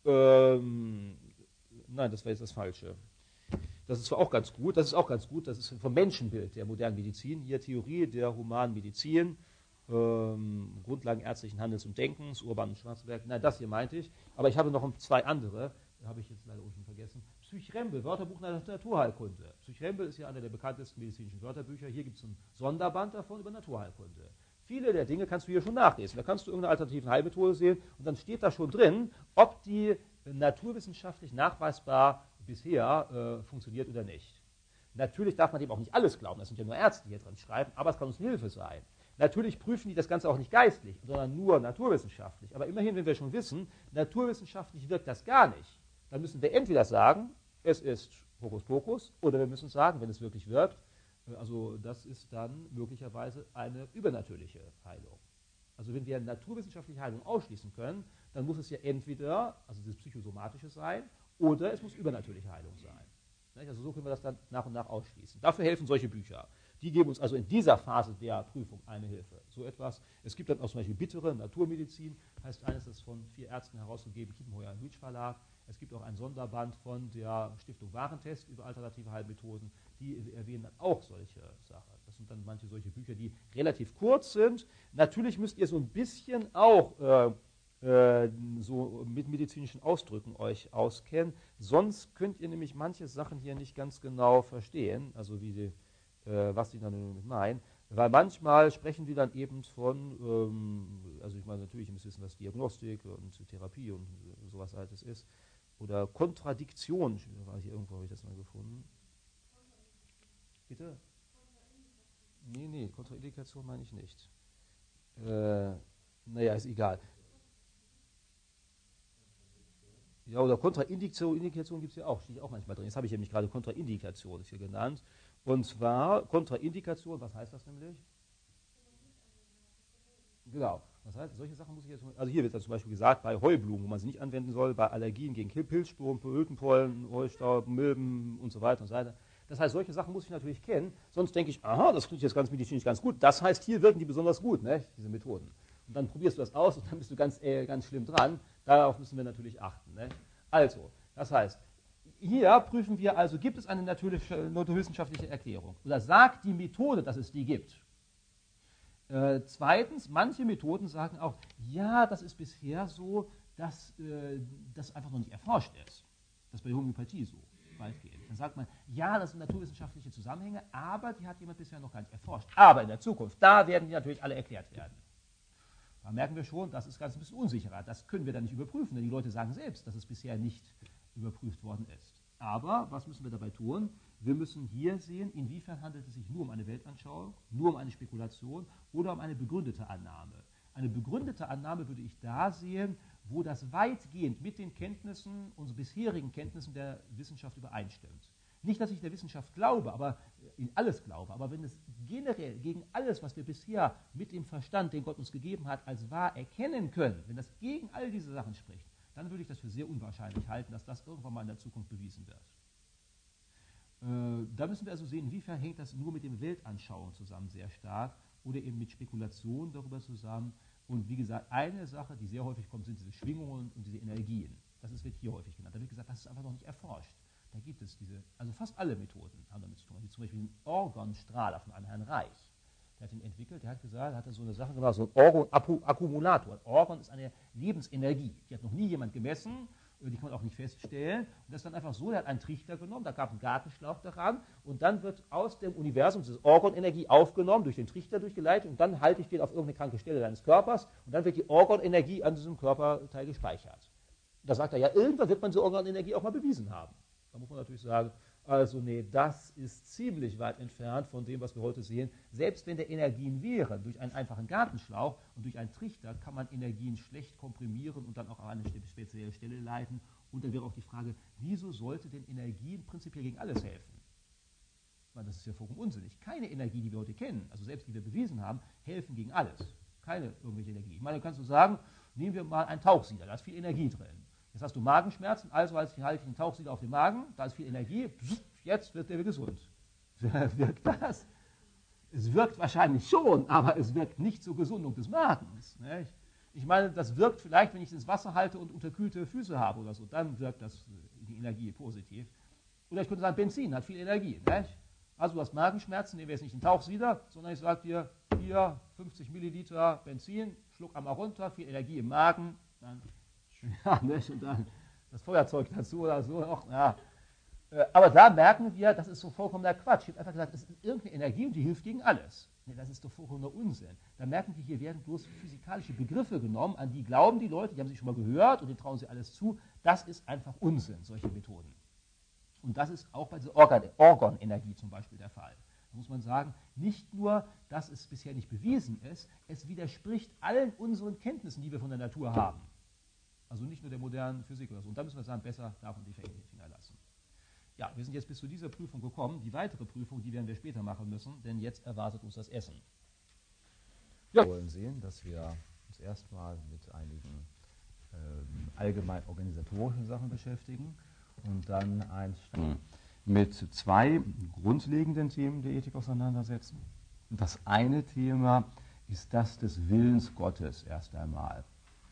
ähm, nein, das war jetzt das Falsche. Das ist zwar auch ganz gut, das ist auch ganz gut, das ist vom Menschenbild der modernen Medizin, hier Theorie der humanen Medizin, ähm, Grundlagen ärztlichen Handels und Denkens, Urban und Schwarzberg, nein, das hier meinte ich, aber ich habe noch zwei andere, habe ich jetzt leider unten vergessen. Psychrembel, Wörterbuch der Naturheilkunde. Psychrembel ist ja einer der bekanntesten medizinischen Wörterbücher, hier gibt es ein Sonderband davon über Naturheilkunde. Viele der Dinge kannst du hier schon nachlesen, da kannst du irgendeine alternative Heilmethode sehen und dann steht da schon drin, ob die naturwissenschaftlich nachweisbar bisher äh, funktioniert oder nicht. Natürlich darf man dem auch nicht alles glauben, das sind ja nur Ärzte, die hier drin schreiben, aber es kann uns eine Hilfe sein. Natürlich prüfen die das Ganze auch nicht geistlich, sondern nur naturwissenschaftlich. Aber immerhin, wenn wir schon wissen, naturwissenschaftlich wirkt das gar nicht, dann müssen wir entweder sagen, es ist Hokuspokus, oder wir müssen sagen, wenn es wirklich wirkt, also das ist dann möglicherweise eine übernatürliche Heilung. Also wenn wir naturwissenschaftliche Heilung ausschließen können, dann muss es ja entweder, also das Psychosomatische sein, oder es muss übernatürliche Heilung sein. Also so können wir das dann nach und nach ausschließen. Dafür helfen solche Bücher. Die geben uns also in dieser Phase der Prüfung eine Hilfe. So etwas. Es gibt dann auch zum Beispiel bittere Naturmedizin, heißt eines, das ist von vier Ärzten herausgegeben, Kiepenheuer und Hütsch Verlag. Es gibt auch ein Sonderband von der Stiftung Warentest über alternative Heilmethoden. Die erwähnen dann auch solche Sachen. Das sind dann manche solche Bücher, die relativ kurz sind. Natürlich müsst ihr so ein bisschen auch äh, so mit medizinischen Ausdrücken euch auskennen. Sonst könnt ihr nämlich manche Sachen hier nicht ganz genau verstehen, also wie die, äh, was die dann damit meinen. Weil manchmal sprechen die dann eben von, ähm, also ich meine natürlich, ihr müsst wissen, was Diagnostik und Therapie und sowas altes ist. Oder Kontradiktion, war hier irgendwo, habe ich das mal gefunden. Bitte? Nee, nee, Kontraindikation meine ich nicht. Äh, naja, ist egal. Ja, oder Kontraindikation Indikation gibt es ja auch, steht auch manchmal drin. Jetzt habe ich nämlich gerade Kontraindikation ist hier genannt. Und zwar Kontraindikation, was heißt das nämlich? Genau. Das heißt, solche Sachen muss ich jetzt, also hier wird dann zum Beispiel gesagt, bei Heublumen, wo man sie nicht anwenden soll, bei Allergien gegen Pilzsporen, Blütenpollen, Heustaub, Milben und so weiter und so weiter. Das heißt, solche Sachen muss ich natürlich kennen, sonst denke ich, aha, das klingt jetzt ganz medizinisch ganz gut. Das heißt, hier wirken die besonders gut, ne, diese Methoden. Und dann probierst du das aus und dann bist du ganz, äh, ganz schlimm dran. Darauf müssen wir natürlich achten. Ne? Also, das heißt, hier prüfen wir also, gibt es eine natürliche, naturwissenschaftliche Erklärung? Oder sagt die Methode, dass es die gibt? Äh, zweitens, manche Methoden sagen auch, ja, das ist bisher so, dass äh, das einfach noch nicht erforscht ist. Das ist bei Homöopathie so, weitgehend. Dann sagt man, ja, das sind naturwissenschaftliche Zusammenhänge, aber die hat jemand bisher noch gar nicht erforscht. Aber in der Zukunft, da werden die natürlich alle erklärt werden. Da merken wir schon, das ist ganz ein bisschen unsicherer. Das können wir dann nicht überprüfen, denn die Leute sagen selbst, dass es bisher nicht überprüft worden ist. Aber was müssen wir dabei tun? Wir müssen hier sehen, inwiefern handelt es sich nur um eine Weltanschauung, nur um eine Spekulation oder um eine begründete Annahme. Eine begründete Annahme würde ich da sehen, wo das weitgehend mit den Kenntnissen, unseren bisherigen Kenntnissen der Wissenschaft übereinstimmt. Nicht, dass ich der Wissenschaft glaube, aber in alles glaube, aber wenn es generell gegen alles, was wir bisher mit dem Verstand, den Gott uns gegeben hat, als wahr erkennen können, wenn das gegen all diese Sachen spricht, dann würde ich das für sehr unwahrscheinlich halten, dass das irgendwann mal in der Zukunft bewiesen wird. Äh, da müssen wir also sehen, inwiefern hängt das nur mit dem Weltanschauung zusammen sehr stark oder eben mit Spekulationen darüber zusammen. Und wie gesagt, eine Sache, die sehr häufig kommt, sind diese Schwingungen und diese Energien. Das ist, wird hier häufig genannt. Da wird gesagt, das ist einfach noch nicht erforscht. Da gibt es diese, also fast alle Methoden haben damit zu tun. Wie zum Beispiel den Orgonstrahler von einem Herrn Reich. Der hat ihn entwickelt, der hat gesagt, hat er so eine Sache gemacht, so ein Orgon-Akkumulator. Orgon ist eine Lebensenergie. Die hat noch nie jemand gemessen die kann man auch nicht feststellen. Und das ist dann einfach so, der hat einen Trichter genommen, da gab es einen Gartenschlauch daran und dann wird aus dem Universum diese Orgonenergie aufgenommen, durch den Trichter durchgeleitet und dann halte ich den auf irgendeine kranke Stelle deines Körpers und dann wird die Orgonenergie an diesem Körperteil gespeichert. Da sagt er, ja, irgendwann wird man diese Organenergie auch mal bewiesen haben. Da muss man natürlich sagen, also nee, das ist ziemlich weit entfernt von dem, was wir heute sehen. Selbst wenn der Energien wären, durch einen einfachen Gartenschlauch und durch einen Trichter kann man Energien schlecht komprimieren und dann auch an eine spezielle Stelle leiten. Und dann wäre auch die Frage, wieso sollte denn Energien prinzipiell gegen alles helfen? Weil das ist ja vollkommen unsinnig. Keine Energie, die wir heute kennen, also selbst die wir bewiesen haben, helfen gegen alles. Keine irgendwelche Energie. Ich meine, kannst du sagen, nehmen wir mal einen Tauchsieder, da ist viel Energie drin. Jetzt hast du Magenschmerzen, also halte ich den Tauchsieder auf den Magen, da ist viel Energie, jetzt wird der wieder gesund. Wirkt das? Es wirkt wahrscheinlich schon, aber es wirkt nicht zur Gesundung des Magens. Nicht? Ich meine, das wirkt vielleicht, wenn ich es ins Wasser halte und unterkühlte Füße habe oder so, dann wirkt das die Energie positiv. Oder ich könnte sagen, Benzin hat viel Energie. Nicht? Also du hast Magenschmerzen, nehmen wir jetzt nicht den Tauchsieder, sondern ich sage dir, hier fünfzig Milliliter Benzin, schluck einmal runter, viel Energie im Magen, dann ja, nicht? Und dann das Feuerzeug dazu oder so noch. Ja. Aber da merken wir, das ist so vollkommener Quatsch. Ich habe einfach gesagt, es ist irgendeine Energie und die hilft gegen alles. Nee, das ist doch vollkommener Unsinn. Da merken wir, hier werden bloß physikalische Begriffe genommen, an die glauben die Leute, die haben sich schon mal gehört und denen trauen sie alles zu. Das ist einfach Unsinn, solche Methoden. Und das ist auch bei dieser Organ Organenergie zum Beispiel der Fall. Da muss man sagen, nicht nur, dass es bisher nicht bewiesen ist, es widerspricht allen unseren Kenntnissen, die wir von der Natur haben. Also nicht nur der modernen Physik oder so. Und da müssen wir sagen, besser davon die Finger lassen. Ja, wir sind jetzt bis zu dieser Prüfung gekommen. Die weitere Prüfung, die werden wir später machen müssen, denn jetzt erwartet uns das Essen. Ja. Wir wollen sehen, dass wir uns erstmal mit einigen ähm, allgemein organisatorischen Sachen beschäftigen und dann einsteigen mit zwei grundlegenden Themen der Ethik auseinandersetzen. Und das eine Thema ist das des Willens Gottes erst einmal.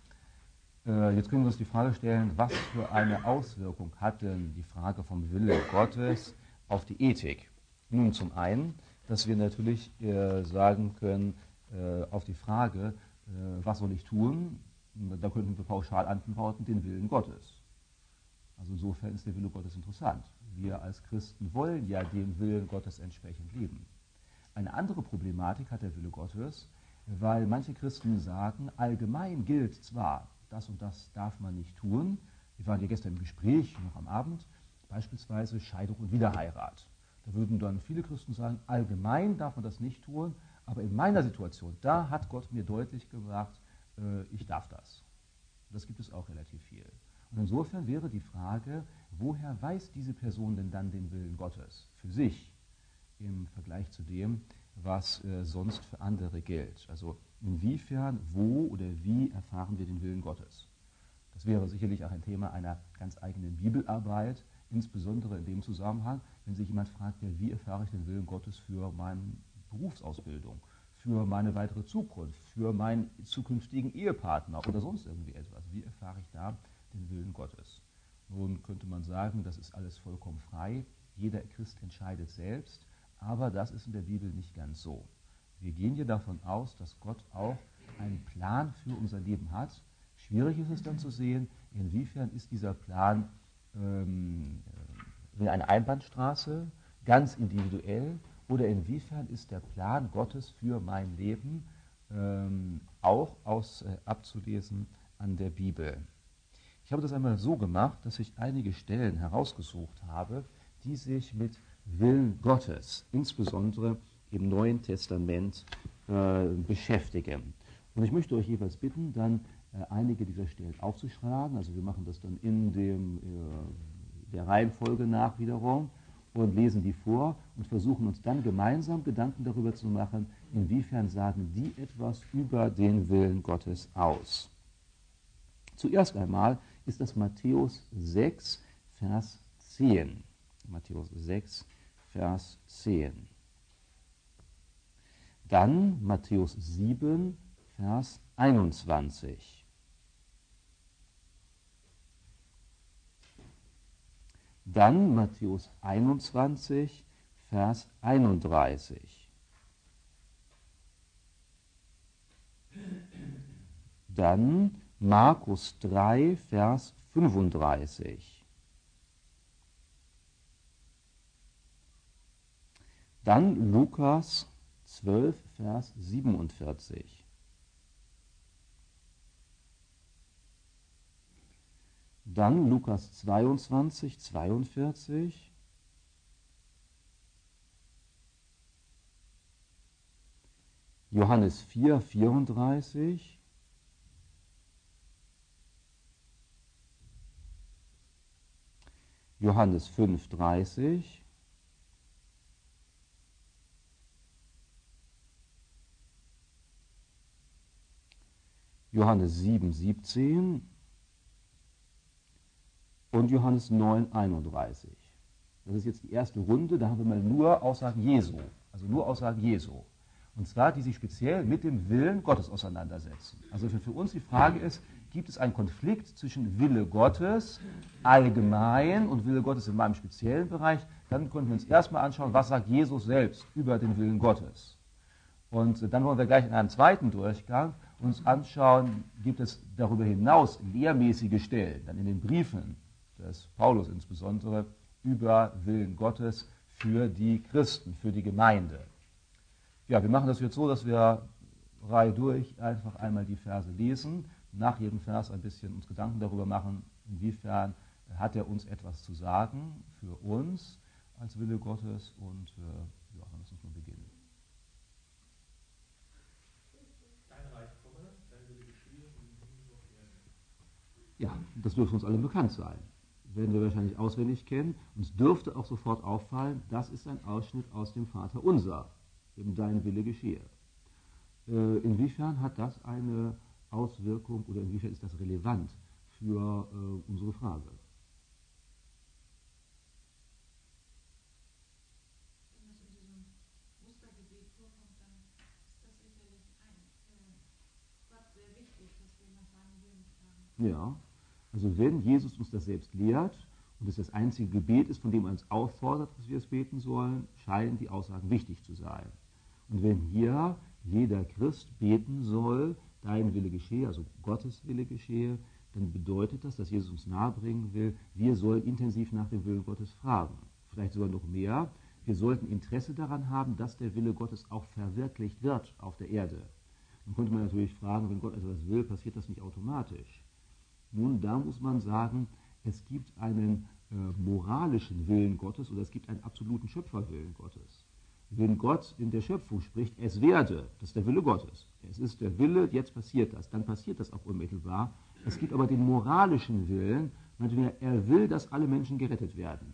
Jetzt können wir uns die Frage stellen, was für eine Auswirkung hat denn die Frage vom Willen Gottes auf die Ethik? Nun, zum einen, dass wir natürlich äh, sagen können, äh, auf die Frage, äh, was soll ich tun, da könnten wir pauschal antworten, den Willen Gottes. Also insofern ist der Wille Gottes interessant. Wir als Christen wollen ja dem Willen Gottes entsprechend leben. Eine andere Problematik hat der Wille Gottes, weil manche Christen sagen, allgemein gilt zwar, das und das darf man nicht tun. Wir waren ja gestern im Gespräch, noch am Abend, beispielsweise Scheidung und Wiederheirat. Da würden dann viele Christen sagen, allgemein darf man das nicht tun, aber in meiner Situation, da hat Gott mir deutlich gemacht, äh, ich darf das. Das gibt es auch relativ viel. Und insofern wäre die Frage, woher weiß diese Person denn dann den Willen Gottes für sich im Vergleich zu dem, was äh, sonst für andere gilt? Also inwiefern, wo oder wie erfahren wir den Willen Gottes? Das wäre sicherlich auch ein Thema einer ganz eigenen Bibelarbeit, insbesondere in dem Zusammenhang, wenn sich jemand fragt, ja, wie erfahre ich den Willen Gottes für meine Berufsausbildung, für meine weitere Zukunft, für meinen zukünftigen Ehepartner oder sonst irgendwie etwas. Wie erfahre ich da den Willen Gottes? Nun könnte man sagen, das ist alles vollkommen frei, jeder Christ entscheidet selbst, aber das ist in der Bibel nicht ganz so. Wir gehen hier davon aus, dass Gott auch einen Plan für unser Leben hat. Schwierig ist es dann zu sehen, inwiefern ist dieser Plan ähm, wie eine Einbahnstraße, ganz individuell, oder inwiefern ist der Plan Gottes für mein Leben ähm, auch aus, äh, abzulesen an der Bibel. Ich habe das einmal so gemacht, dass ich einige Stellen herausgesucht habe, die sich mit Willen Gottes, insbesondere im Neuen Testament, äh, beschäftigen. Und ich möchte euch jeweils bitten, dann äh, einige dieser Stellen aufzuschlagen. Also wir machen das dann in dem, äh, der Reihenfolge nach wiederum und lesen die vor und versuchen uns dann gemeinsam Gedanken darüber zu machen, inwiefern sagen die etwas über den Willen Gottes aus. Zuerst einmal ist das Matthäus sechs, Vers zehn. Matthäus sechs, Vers zehn. Dann Matthäus sieben, Vers einundzwanzig. Dann Matthäus einundzwanzig, Vers einunddreißig. Dann Markus drei, Vers fünfunddreißig. Dann Lukas zwölf, Vers siebenundvierzig. Dann Lukas zweiundzwanzig, zweiundvierzig. Johannes vier, vierunddreißig. Johannes fünf, dreißig. Johannes sieben, siebzehn und Johannes neun, einunddreißig. Das ist jetzt die erste Runde, da haben wir mal nur Aussagen Jesu, also nur Aussagen Jesu. Und zwar, die sich speziell mit dem Willen Gottes auseinandersetzen. Also für, für uns die Frage ist, gibt es einen Konflikt zwischen Wille Gottes allgemein und Wille Gottes in meinem speziellen Bereich? Dann können wir uns erstmal anschauen, was sagt Jesus selbst über den Willen Gottes. Und dann wollen wir gleich in einem zweiten Durchgang uns anschauen, gibt es darüber hinaus lehrmäßige Stellen, dann in den Briefen des Paulus insbesondere, über Willen Gottes für die Christen, für die Gemeinde. Ja, wir machen das jetzt so, dass wir Reihe durch einfach einmal die Verse lesen, nach jedem Vers ein bisschen uns Gedanken darüber machen, inwiefern hat er uns etwas zu sagen für uns als Wille Gottes, und äh, ja, dann lass uns mal beginnen. Ja, das dürfte uns allen bekannt sein. Werden wir wahrscheinlich auswendig kennen. Uns dürfte auch sofort auffallen, das ist ein Ausschnitt aus dem Vaterunser, eben dein Wille geschehe. Äh, inwiefern hat das eine Auswirkung oder inwiefern ist das relevant für äh, unsere Frage? Wenn das in diesem Mustergebet vorkommt, dann ist das sicherlich ein, äh, Gott sehr wichtig, dass wir nach seinem Willen fragen. Ja, also wenn Jesus uns das selbst lehrt und es das einzige Gebet ist, von dem er uns auffordert, dass wir es beten sollen, scheinen die Aussagen wichtig zu sein. Und wenn hier jeder Christ beten soll, dein Wille geschehe, also Gottes Wille geschehe, dann bedeutet das, dass Jesus uns nahebringen will, wir sollen intensiv nach dem Willen Gottes fragen. Vielleicht sogar noch mehr, wir sollten Interesse daran haben, dass der Wille Gottes auch verwirklicht wird auf der Erde. Dann könnte man natürlich fragen, wenn Gott etwas will, passiert das nicht automatisch? Nun, da muss man sagen, es gibt einen äh, moralischen Willen Gottes oder es gibt einen absoluten Schöpferwillen Gottes. Wenn Gott in der Schöpfung spricht, es werde, das ist der Wille Gottes. Es ist der Wille, jetzt passiert das, dann passiert das auch unmittelbar. Es gibt aber den moralischen Willen, er will, dass alle Menschen gerettet werden.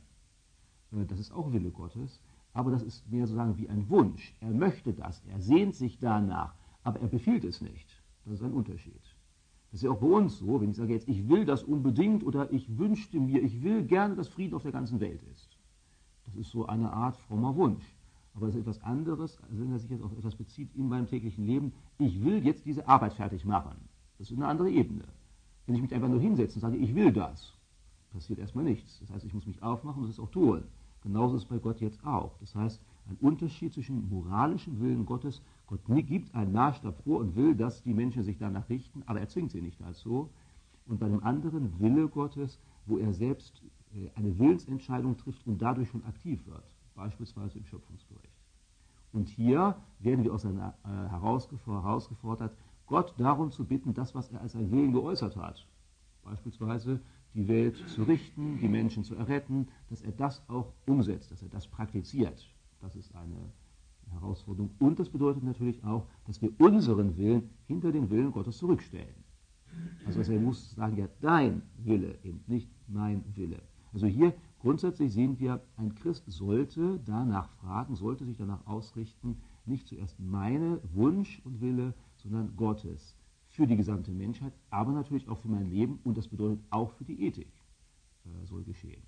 Das ist auch Wille Gottes, aber das ist mehr sozusagen wie ein Wunsch. Er möchte das, er sehnt sich danach, aber er befiehlt es nicht. Das ist ein Unterschied. Das ist ja auch bei uns so, wenn ich sage jetzt, ich will das unbedingt oder ich wünschte mir, ich will gerne, dass Frieden auf der ganzen Welt ist. Das ist so eine Art frommer Wunsch. Aber das ist etwas anderes, also wenn er sich jetzt auf etwas bezieht in meinem täglichen Leben, ich will jetzt diese Arbeit fertig machen. Das ist eine andere Ebene. Wenn ich mich einfach nur hinsetze und sage, ich will das, passiert erstmal nichts. Das heißt, ich muss mich aufmachen und es auch tun. Genauso ist es bei Gott jetzt auch. Das heißt, ein Unterschied zwischen moralischem Willen Gottes, Gott gibt einen Maßstab vor und will, dass die Menschen sich danach richten, aber er zwingt sie nicht dazu. Und bei dem anderen Wille Gottes, wo er selbst eine Willensentscheidung trifft und dadurch schon aktiv wird, beispielsweise im Schöpfungsbericht. Und hier werden wir aus seiner, äh, herausgefordert, Gott darum zu bitten, das, was er als sein Willen geäußert hat, beispielsweise die Welt zu richten, die Menschen zu erretten, dass er das auch umsetzt, dass er das praktiziert. Das ist eine Herausforderung. Und das bedeutet natürlich auch, dass wir unseren Willen hinter den Willen Gottes zurückstellen. Also er muss sagen, ja, dein Wille, eben nicht mein Wille. Also hier grundsätzlich sehen wir, ein Christ sollte danach fragen, sollte sich danach ausrichten, nicht zuerst meine Wunsch und Wille, sondern Gottes für die gesamte Menschheit, aber natürlich auch für mein Leben und das bedeutet auch für die Ethik äh, soll geschehen.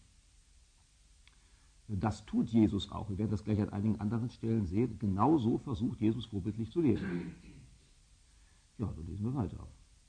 Das tut Jesus auch. Wir werden das gleich an einigen anderen Stellen sehen. Genauso versucht Jesus vorbildlich zu leben. Ja, dann lesen wir weiter.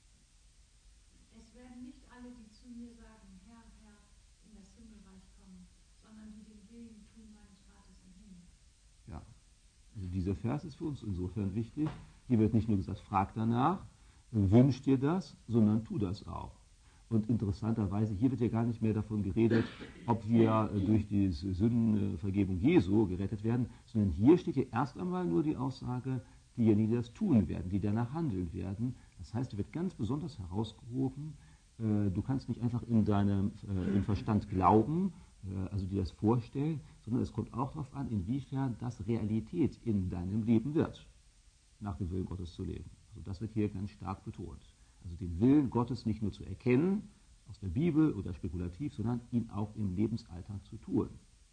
Es werden nicht alle, die zu mir sagen, Herr, Herr, in das Himmelreich kommen, sondern die den Willen tun meines Vaters im Himmel. Ja, also dieser Vers ist für uns insofern wichtig. Hier wird nicht nur gesagt, frag danach, wünsch dir das, sondern tu das auch. Und interessanterweise, hier wird ja gar nicht mehr davon geredet, ob wir äh, durch die Sündenvergebung Jesu gerettet werden, sondern hier steht ja erst einmal nur die Aussage, diejenigen, die das tun werden, die danach handeln werden. Das heißt, es wird ganz besonders herausgehoben, äh, du kannst nicht einfach in deinem äh, im Verstand glauben, äh, also dir das vorstellen, sondern es kommt auch darauf an, inwiefern das Realität in deinem Leben wird, nach dem Willen Gottes zu leben. Also das wird hier ganz stark betont. Also den Willen Gottes nicht nur zu erkennen, aus der Bibel oder spekulativ, sondern ihn auch im Lebensalltag zu tun.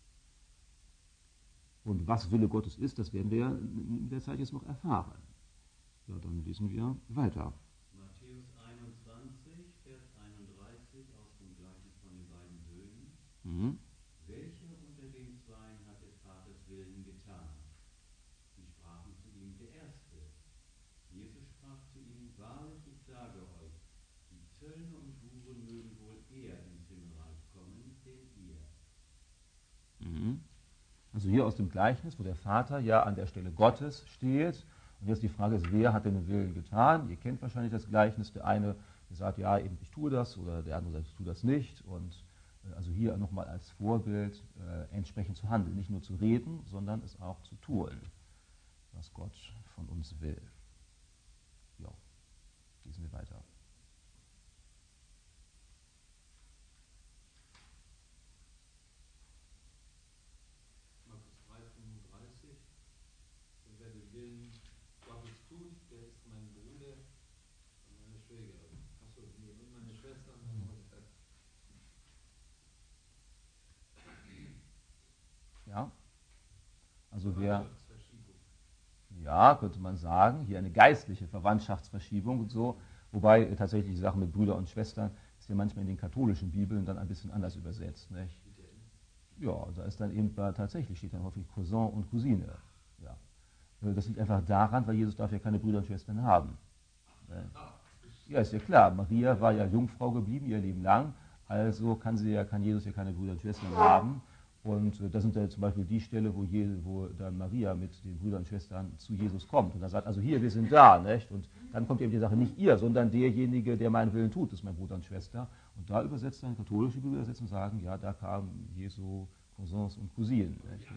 Und was Wille Gottes ist, das werden wir in der Zeit jetzt noch erfahren. Ja, dann lesen wir weiter. Matthäus einundzwanzig, Vers einunddreißig aus dem Gleichnis von den beiden Söhnen. Mhm. Welcher unter den Zweien hat des Vaters Willen getan? Sie sprachen zu ihm, der Erste. Jesus sprach zu ihnen, wahrlich, ich sage euch, die Zöllner und Huren mögen wohl eher ins Himmelreich kommen, denn ihr. Mhm. Also hier aus dem Gleichnis, wo der Vater ja an der Stelle Gottes steht. Und jetzt die Frage ist, wer hat den Willen getan? Ihr kennt wahrscheinlich das Gleichnis. Der eine sagt, ja, eben ich tue das, oder der andere sagt, ich tue das nicht. Und äh, also hier nochmal als Vorbild äh, entsprechend zu handeln. Nicht nur zu reden, sondern es auch zu tun, was Gott von uns will. Ja, lesen wir weiter. Markus drei, fünfunddreißig. Und wer den Willen Gottes tut, der ist mein Bruder und meine Schwägerin. Achso, nee, und meine Schwester und meine Mutter. Ja, also wer, Verwandtschaftsverschiebung. ja, könnte man sagen, hier eine geistliche Verwandtschaftsverschiebung und so, wobei äh, tatsächlich die Sache mit Brüder und Schwestern ist ja manchmal in den katholischen Bibeln dann ein bisschen anders übersetzt, nicht? Ja, da ist dann eben äh, tatsächlich, steht dann häufig Cousin und Cousine. Ja. Äh, Das liegt einfach daran, weil Jesus darf ja keine Brüder und Schwestern haben. Äh, Ja, ist ja klar, Maria war ja Jungfrau geblieben ihr Leben lang, also kann, sie ja, kann Jesus ja keine Brüder und Schwestern haben. Und äh, das sind ja zum Beispiel die Stelle, wo, Je, wo dann Maria mit den Brüdern und Schwestern zu Jesus kommt. Und er sagt, also hier, wir sind da, nicht? Und dann kommt eben die Sache, nicht ihr, sondern derjenige, der meinen Willen tut, ist mein Bruder und Schwester. Und da übersetzt dann katholische Bibel übersetzen und sagen, ja, da kamen Jesu Cousins und Cousinen. Nicht?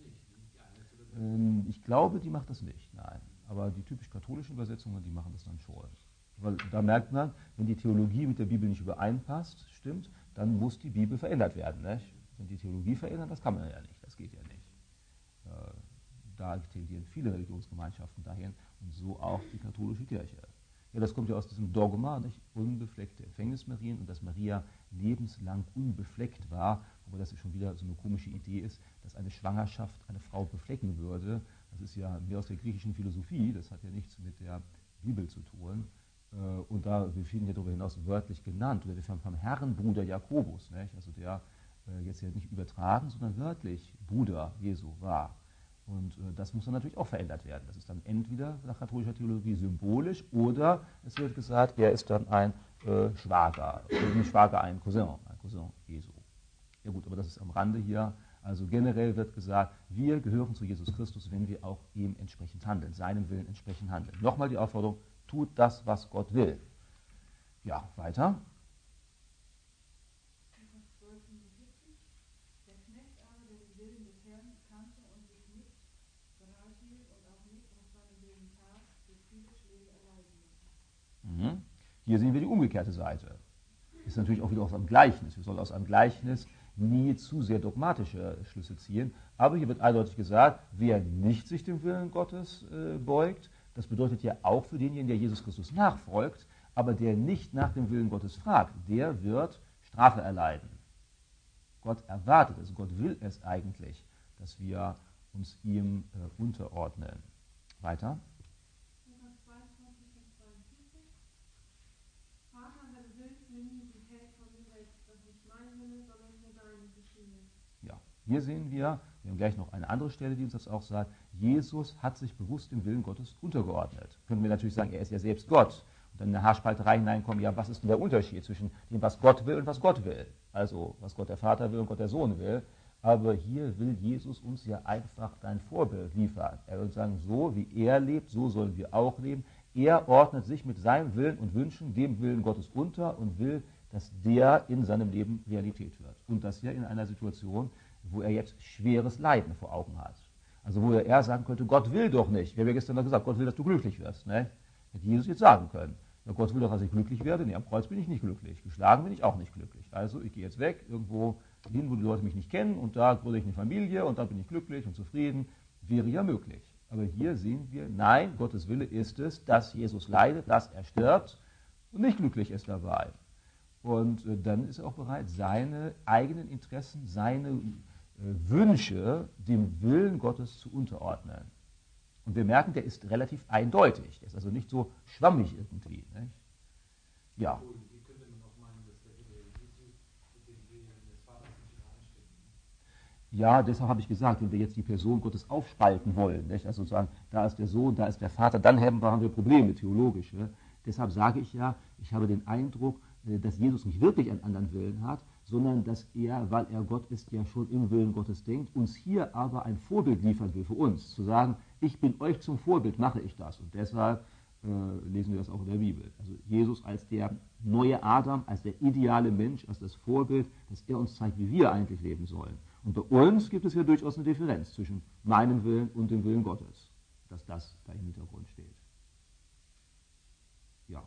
Ähm, Ich glaube, die macht das nicht, nein. Aber die typisch katholischen Übersetzungen, die machen das dann schon. Weil da merkt man, wenn die Theologie mit der Bibel nicht übereinpasst, stimmt, dann muss die Bibel verändert werden, nicht? Wenn die Theologie verändern, das kann man ja nicht, das geht ja nicht. Äh, Da tendieren viele Religionsgemeinschaften dahin und so auch die katholische Kirche. Ja, das kommt ja aus diesem Dogma, nicht? Unbefleckte Empfängnismarien und dass Maria lebenslang unbefleckt war, wobei das schon wieder so eine komische Idee ist, dass eine Schwangerschaft eine Frau beflecken würde. Das ist ja mehr aus der griechischen Philosophie, das hat ja nichts mit der Bibel zu tun. Äh, Und da, wir finden ja darüber hinaus wörtlich genannt, oder wir haben vom Herrenbruder Jakobus, nicht? Also der äh, jetzt ja nicht übertragen, sondern wörtlich Bruder Jesu war. Und äh, das muss dann natürlich auch verändert werden. Das ist dann entweder nach katholischer Theologie symbolisch oder es wird gesagt, er ist dann ein äh, Schwager, ein Schwager, ein Cousin, ein Cousin Jesu. Ja gut, aber das ist am Rande hier. Also generell wird gesagt, wir gehören zu Jesus Christus, wenn wir auch ihm entsprechend handeln, seinem Willen entsprechend handeln. Nochmal die Aufforderung, tut das, was Gott will. Ja, weiter. Lukas zwölf, fünfundvierzig. Der Knecht aber, der den Willen des Herrn kannte und sich nicht bereit hielt und auch nicht nach seinem Willen tat, wird viele Schläge erleiden müssen. Mhm. Hier sehen wir die umgekehrte Seite. Ist natürlich auch wieder aus einem Gleichnis. Wir sollen aus einem Gleichnis nie zu sehr dogmatische Schlüsse ziehen. Aber hier wird eindeutig gesagt, wer nicht sich dem Willen Gottes äh, beugt, das bedeutet ja auch für denjenigen, der Jesus Christus nachfolgt, aber der nicht nach dem Willen Gottes fragt, der wird Strafe erleiden. Gott erwartet es, Gott will es eigentlich, dass wir uns ihm äh, unterordnen. Weiter. Lukas zweiundzwanzig, Vers zweiundvierzig. Vater, wenn du willst, nimm die Kelch von mir weg, dass nicht mein Wille, sondern nur dein geschehe. Ja, hier sehen wir, wir haben gleich noch eine andere Stelle, die uns das auch sagt, Jesus hat sich bewusst dem Willen Gottes untergeordnet. Können wir natürlich sagen, er ist ja selbst Gott. Und dann in eine Haarspalterei hineinkommen, ja, was ist denn der Unterschied zwischen dem, was Gott will und was Gott will? Also, was Gott der Vater will und Gott der Sohn will. Aber hier will Jesus uns ja einfach ein Vorbild liefern. Er will sagen, so wie er lebt, so sollen wir auch leben. Er ordnet sich mit seinem Willen und Wünschen dem Willen Gottes unter und will dass der in seinem Leben Realität wird. Und das ja in einer Situation, wo er jetzt schweres Leiden vor Augen hat. Also wo er eher sagen könnte, Gott will doch nicht. Wir haben ja gestern noch gesagt, Gott will, dass du glücklich wirst. Ne? Hätte Jesus jetzt sagen können. Ja, Gott will doch, dass ich glücklich werde. Nee, am Kreuz bin ich nicht glücklich. Geschlagen bin ich auch nicht glücklich. Also ich gehe jetzt weg, irgendwo hin, wo die Leute mich nicht kennen, und da gründe ich eine Familie und dann bin ich glücklich und zufrieden. Wäre ja möglich. Aber hier sehen wir, nein, Gottes Wille ist es, dass Jesus leidet, dass er stirbt und nicht glücklich ist dabei. Und äh, dann ist er auch bereit, seine eigenen Interessen, seine äh, Wünsche dem Willen Gottes zu unterordnen. Und wir merken, der ist relativ eindeutig. Der ist also nicht so schwammig irgendwie. Nicht? Ja. Wie könnte man auch meinen, dass der Wille Jesu mit dem Willen des Vaters nicht übereinstimmt? Ja, deshalb habe ich gesagt, wenn wir jetzt die Person Gottes aufspalten wollen, nicht? Also sozusagen, da ist der Sohn, da ist der Vater, dann haben wir Probleme, theologische. Deshalb sage ich ja, ich habe den Eindruck, dass Jesus nicht wirklich einen anderen Willen hat, sondern dass er, weil er Gott ist, ja schon im Willen Gottes denkt, uns hier aber ein Vorbild liefern will für uns. Zu sagen, ich bin euch zum Vorbild, mache ich das. Und deshalb äh, lesen wir das auch in der Bibel. Also Jesus als der neue Adam, als der ideale Mensch, als das Vorbild, dass er uns zeigt, wie wir eigentlich leben sollen. Und bei uns gibt es ja durchaus eine Differenz zwischen meinem Willen und dem Willen Gottes, dass das da im Hintergrund steht. Ja.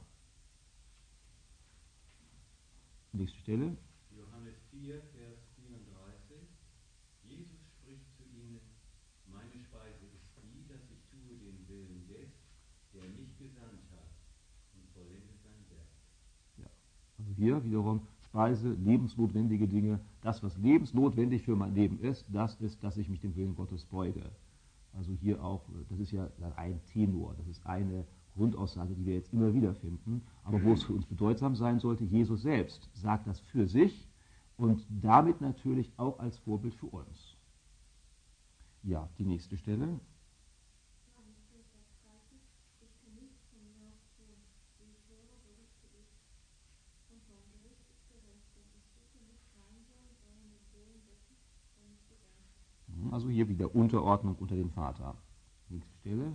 Nächste Stelle. Johannes vier, Vers vierunddreißig. Jesus spricht zu ihnen, meine Speise ist die, dass ich tue den Willen des, der mich gesandt hat, und vollende sein Werk. Ja. Also hier wiederum Speise, lebensnotwendige Dinge. Das, was lebensnotwendig für mein Leben ist, das ist, dass ich mich dem Willen Gottes beuge. Also hier auch, das ist ja ein Tenor, das ist eine Grundaussage, die wir jetzt immer wieder finden, aber wo es für uns bedeutsam sein sollte, Jesus selbst sagt das für sich und damit natürlich auch als Vorbild für uns. Ja, die nächste Stelle. Also hier wieder Unterordnung unter den Vater. Nächste Stelle.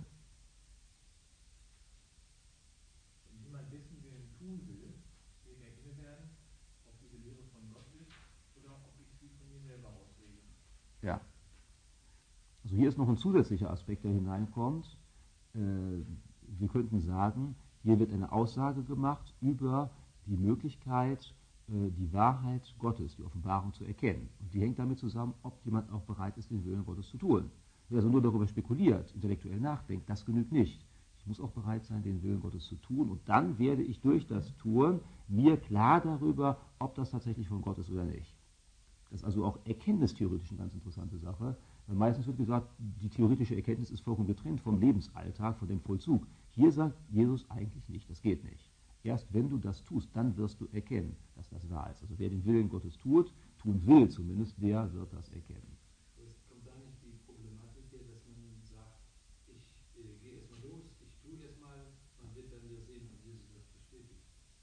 Wenn jemand dessen Willen tun will, wird er inne werden, ob diese Lehre von Gott ist oder ob ich sie von mir selber auslege. Ja. Also hier ist noch ein zusätzlicher Aspekt, der hineinkommt. Äh, wir könnten sagen, hier wird eine Aussage gemacht über die Möglichkeit, äh, die Wahrheit Gottes, die Offenbarung zu erkennen. Und die hängt damit zusammen, ob jemand auch bereit ist, den Willen Gottes zu tun. Wer also nur darüber spekuliert, intellektuell nachdenkt, das genügt nicht. Ich muss auch bereit sein, den Willen Gottes zu tun. Und dann werde ich durch das Tun mir klar darüber, ob das tatsächlich von Gott ist oder nicht. Das ist also auch erkenntnistheoretisch eine ganz interessante Sache. Weil meistens wird gesagt, die theoretische Erkenntnis ist vollkommen getrennt vom Lebensalltag, von dem Vollzug. Hier sagt Jesus eigentlich nicht, das geht nicht. Erst wenn du das tust, dann wirst du erkennen, dass das wahr ist. Also wer den Willen Gottes tut, tun will zumindest, der wird das erkennen. Es kommt da nicht die Problematik her, dass man sagt, ich äh, gehe erstmal los, ich tue erstmal, man wird dann ja sehen, ob Jesus das bestätigt.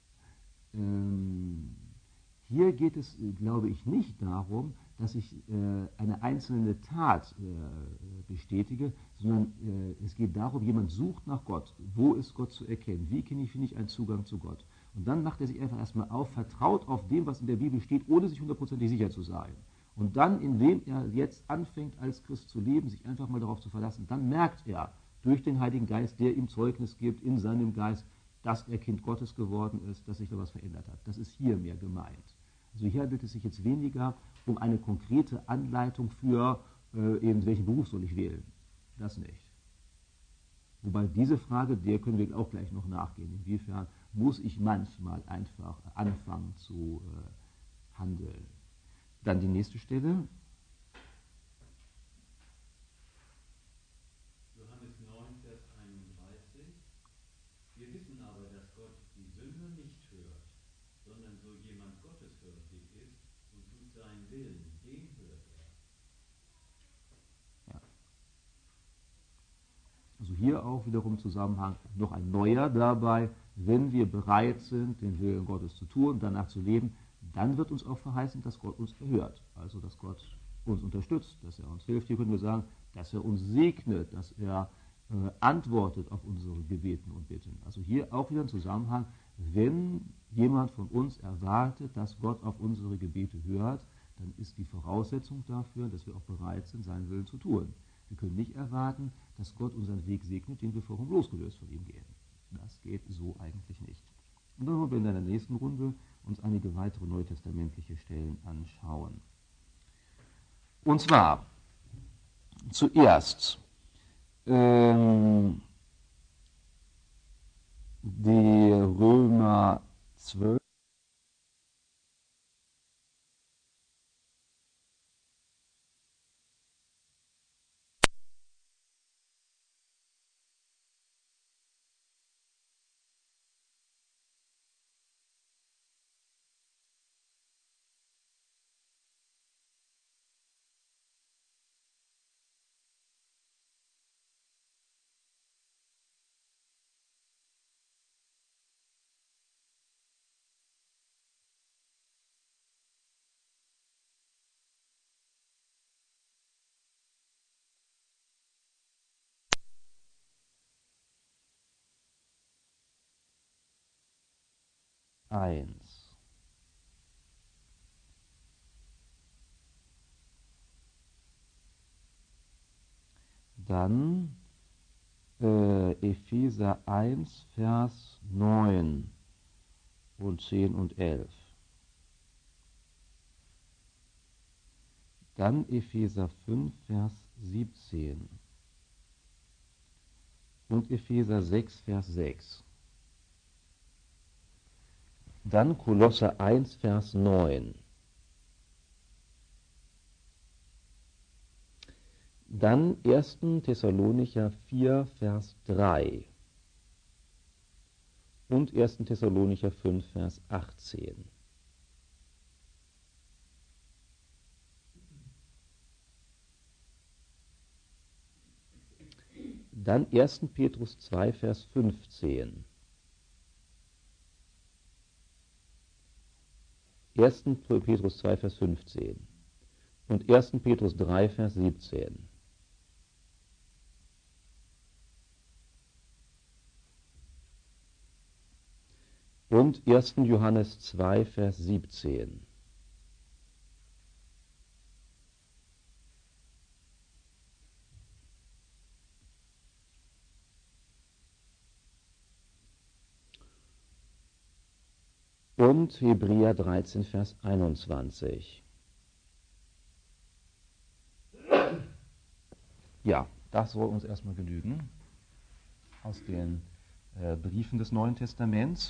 Ähm, hier geht es, glaube ich, nicht darum, dass ich äh, eine einzelne Tat äh, bestätige, sondern äh, es geht darum, jemand sucht nach Gott. Wo ist Gott zu erkennen? Wie finde ich, finde ich einen Zugang zu Gott? Und dann macht er sich einfach erstmal auf, vertraut auf dem, was in der Bibel steht, ohne sich hundertprozentig sicher zu sein. Und dann, indem er jetzt anfängt, als Christ zu leben, sich einfach mal darauf zu verlassen, dann merkt er durch den Heiligen Geist, der ihm Zeugnis gibt in seinem Geist, dass er Kind Gottes geworden ist, dass sich da was verändert hat. Das ist hier mehr gemeint. Also hier handelt es sich jetzt weniger um eine konkrete Anleitung für, äh, eben welchen Beruf soll ich wählen. Das nicht. Wobei diese Frage, der können wir auch gleich noch nachgehen. Inwiefern muss ich manchmal einfach anfangen zu äh, handeln. Dann die nächste Stelle. Johannes neun, Vers einunddreißig. Wir wissen aber, dass Gott die Sünder nicht hört, sondern so jemand gottesfürchtig ist und tut seinen Willen, den hört er. Ja. Also hier auch wiederum im Zusammenhang noch ein neuer dabei, wenn wir bereit sind, den Willen Gottes zu tun, danach zu leben, dann wird uns auch verheißen, dass Gott uns erhört. Also, dass Gott uns unterstützt, dass er uns hilft. Hier können wir sagen, dass er uns segnet, dass er äh, antwortet auf unsere Gebeten und Bitten. Also hier auch wieder ein Zusammenhang, wenn jemand von uns erwartet, dass Gott auf unsere Gebete hört, dann ist die Voraussetzung dafür, dass wir auch bereit sind, seinen Willen zu tun. Wir können nicht erwarten, dass Gott unseren Weg segnet, den wir vorhin losgelöst von ihm gehen. Das geht so eigentlich nicht. Und dann wollen wir in der nächsten Runde uns einige weitere neutestamentliche Stellen anschauen. Und zwar zuerst ähm, die Römer zwölf. eins. Dann äh, Epheser eins, Vers neun und zehn und elf. Dann Epheser fünf, Vers siebzehn und Epheser sechs, Vers sechs. Dann Kolosser eins, Vers neun. Dann erster Thessalonicher vier, Vers drei und erster Thessalonicher fünf, Vers achtzehn. Dann erster Petrus zwei, Vers fünfzehn. erster Petrus zwei, Vers fünfzehn und erster Petrus drei, Vers siebzehn. Und erster Johannes zwei, Vers siebzehn. Und Hebräer dreizehn, Vers einundzwanzig. Ja, das soll uns erstmal genügen aus den äh, Briefen des Neuen Testaments.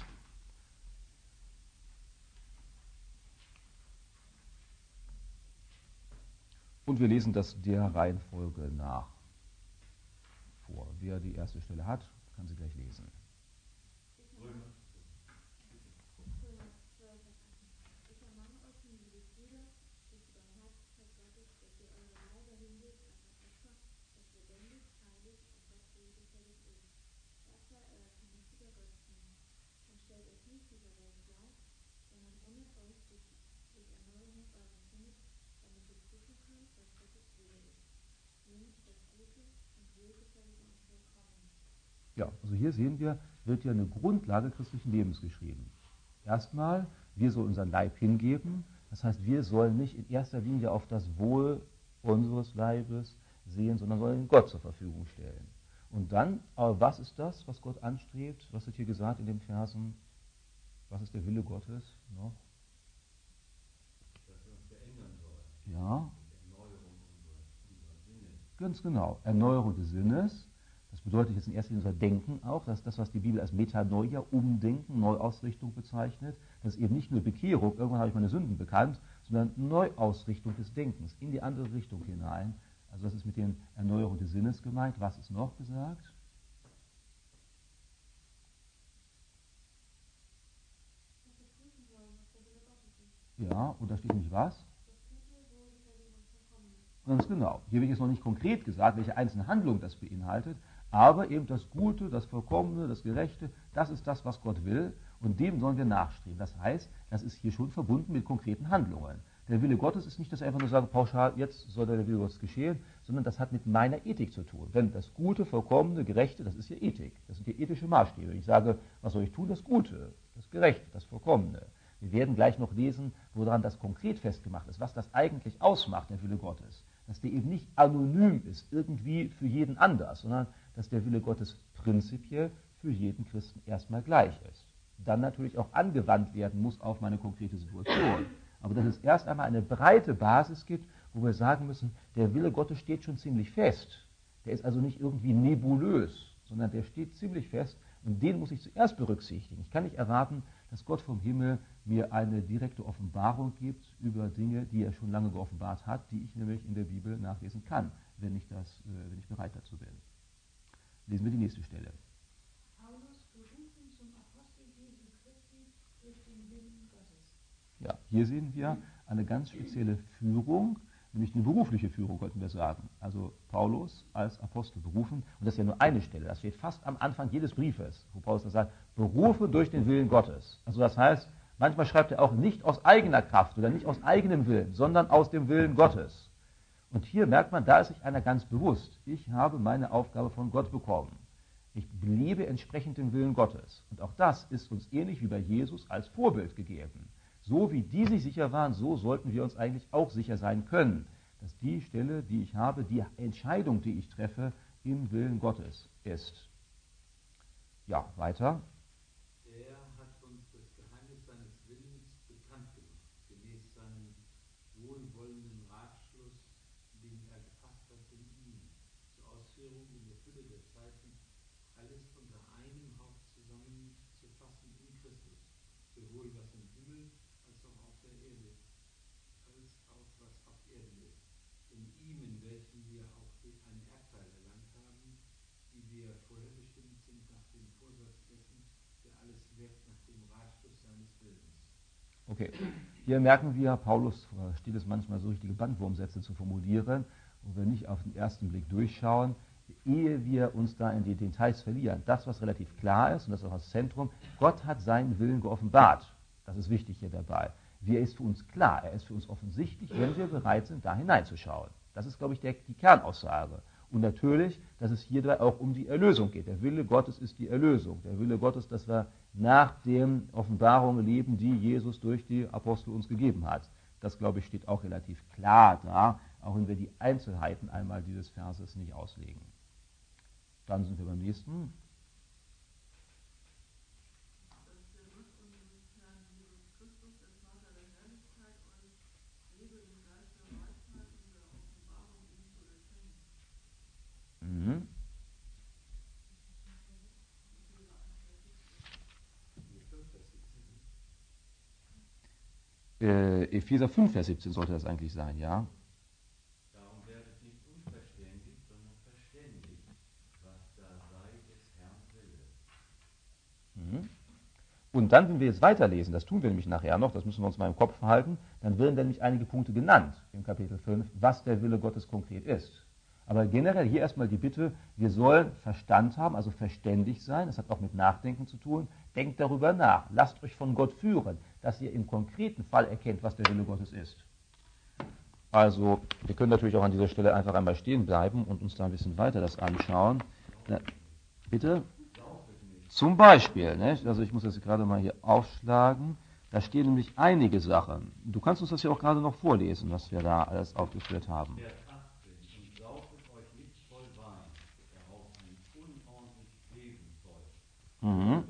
Und wir lesen das der Reihenfolge nach vor. Wer die erste Stelle hat, kann sie gleich lesen. Ja, also hier sehen wir, wird ja eine Grundlage christlichen Lebens geschrieben. Erstmal, wir sollen unseren Leib hingeben, das heißt, wir sollen nicht in erster Linie auf das Wohl unseres Leibes sehen, sondern sollen ihn Gott zur Verfügung stellen. Und dann, aber was ist das, was Gott anstrebt? Was wird hier gesagt in den Versen? Was ist der Wille Gottes noch? Dass er uns verändern soll. Ja. Erneuerung unseres Sinnes. Ganz genau, Erneuerung des Sinnes. Das bedeutet jetzt in erster Linie unser Denken auch, dass das, was die Bibel als Metanoia, Umdenken, Neuausrichtung bezeichnet, das ist eben nicht nur Bekehrung, irgendwann habe ich meine Sünden bekannt, sondern Neuausrichtung des Denkens in die andere Richtung hinein. Also das ist mit den Erneuerung des Sinnes gemeint. Was ist noch gesagt? Ja, und da steht nämlich was? Ganz genau. Hier wird jetzt noch nicht konkret gesagt, welche einzelne Handlung das beinhaltet, aber eben das Gute, das Vollkommene, das Gerechte, das ist das, was Gott will und dem sollen wir nachstreben. Das heißt, das ist hier schon verbunden mit konkreten Handlungen. Der Wille Gottes ist nicht, dass wir einfach nur sagen, pauschal, jetzt soll der Wille Gottes geschehen, sondern das hat mit meiner Ethik zu tun. Denn das Gute, Vollkommene, Gerechte, das ist ja Ethik. Das sind ja ethische Maßstäbe. Ich sage, was soll ich tun? Das Gute. das Gerechte, das Vollkommene. Wir werden gleich noch lesen, woran das konkret festgemacht ist, was das eigentlich ausmacht, der Wille Gottes. Dass der eben nicht anonym ist, irgendwie für jeden anders, sondern dass der Wille Gottes prinzipiell für jeden Christen erstmal gleich ist. Dann natürlich auch angewandt werden muss auf meine konkrete Situation. Aber dass es erst einmal eine breite Basis gibt, wo wir sagen müssen, der Wille Gottes steht schon ziemlich fest. Der ist also nicht irgendwie nebulös, sondern der steht ziemlich fest und den muss ich zuerst berücksichtigen. Ich kann nicht erwarten, dass Gott vom Himmel mir eine direkte Offenbarung gibt über Dinge, die er schon lange geoffenbart hat, die ich nämlich in der Bibel nachlesen kann, wenn ich, das, äh, wenn ich bereit dazu bin. Lesen wir die nächste Stelle. Paulus berufen zum Apostel Jesu Christi durch den Willen Gottes. Ja, hier sehen wir eine ganz spezielle Führung, nämlich eine berufliche Führung, könnten wir sagen. Also Paulus als Apostel berufen, und das ist ja nur eine Stelle, das steht fast am Anfang jedes Briefes, wo Paulus dann sagt, berufen durch den Willen Gottes. Also das heißt, manchmal schreibt er auch nicht aus eigener Kraft oder nicht aus eigenem Willen, sondern aus dem Willen Gottes. Und hier merkt man, da ist sich einer ganz bewusst, ich habe meine Aufgabe von Gott bekommen. Ich lebe entsprechend dem Willen Gottes. Und auch das ist uns ähnlich wie bei Jesus als Vorbild gegeben. So wie die sich sicher waren, so sollten wir uns eigentlich auch sicher sein können, dass die Stelle, die ich habe, die Entscheidung, die ich treffe, im Willen Gottes ist. Ja, weiter. Er hat uns das Geheimnis seines Willens bekannt gemacht, gemäß seinem wohlwollenden Ratschluss, den er gefasst hat in ihm, zur Ausführung in der Fülle der Zeiten, alles unter einem Haupt zusammenzufassen in Christus, sowohl was im Himmel als auch auf der Erde, als auch was auf Erden ist. In ihm, in welchem wir auch einen Erbteil erlangt haben, die wir vorher bestimmt sind nach dem Vorsatz dessen, der alles wirkt nach dem Ratschluss seines Willens. Okay, hier merken wir, Paulus steht es manchmal so, richtige Bandwurmsätze zu formulieren, wo wir nicht auf den ersten Blick durchschauen, ehe wir uns da in die Details verlieren. Das, was relativ klar ist, und das ist auch das Zentrum, Gott hat seinen Willen geoffenbart. Das ist wichtig hier dabei. Wie er ist für uns klar, er ist für uns offensichtlich, wenn wir bereit sind, da hineinzuschauen. Das ist, glaube ich, der, die Kernaussage. Und natürlich, dass es hierbei auch um die Erlösung geht. Der Wille Gottes ist die Erlösung. Der Wille Gottes, dass wir nach den Offenbarungen leben, die Jesus durch die Apostel uns gegeben hat. Das, glaube ich, steht auch relativ klar da, auch wenn wir die Einzelheiten einmal dieses Verses nicht auslegen. Dann sind wir beim nächsten. Mhm. Äh, Epheser fünf, Vers siebzehn sollte das eigentlich sein, ja? Darum werdet nicht unverständig, sondern verständig, was da sei des Herrn Wille. Mhm. Und dann, wenn wir jetzt weiterlesen, das tun wir nämlich nachher noch, das müssen wir uns mal im Kopf behalten, dann werden nämlich einige Punkte genannt im Kapitel fünf, was der Wille Gottes konkret ist. Aber generell hier erstmal die Bitte, wir sollen Verstand haben, also verständig sein, das hat auch mit Nachdenken zu tun. Denkt darüber nach, lasst euch von Gott führen, dass ihr im konkreten Fall erkennt, was der Wille Gottes ist. Also, wir können natürlich auch an dieser Stelle einfach einmal stehen bleiben und uns da ein bisschen weiter das anschauen. Na, bitte? Zum Beispiel, nicht? Also ich muss das gerade mal hier aufschlagen, da stehen nämlich einige Sachen. Du kannst uns das ja auch gerade noch vorlesen, was wir da alles aufgeführt haben. Mhm.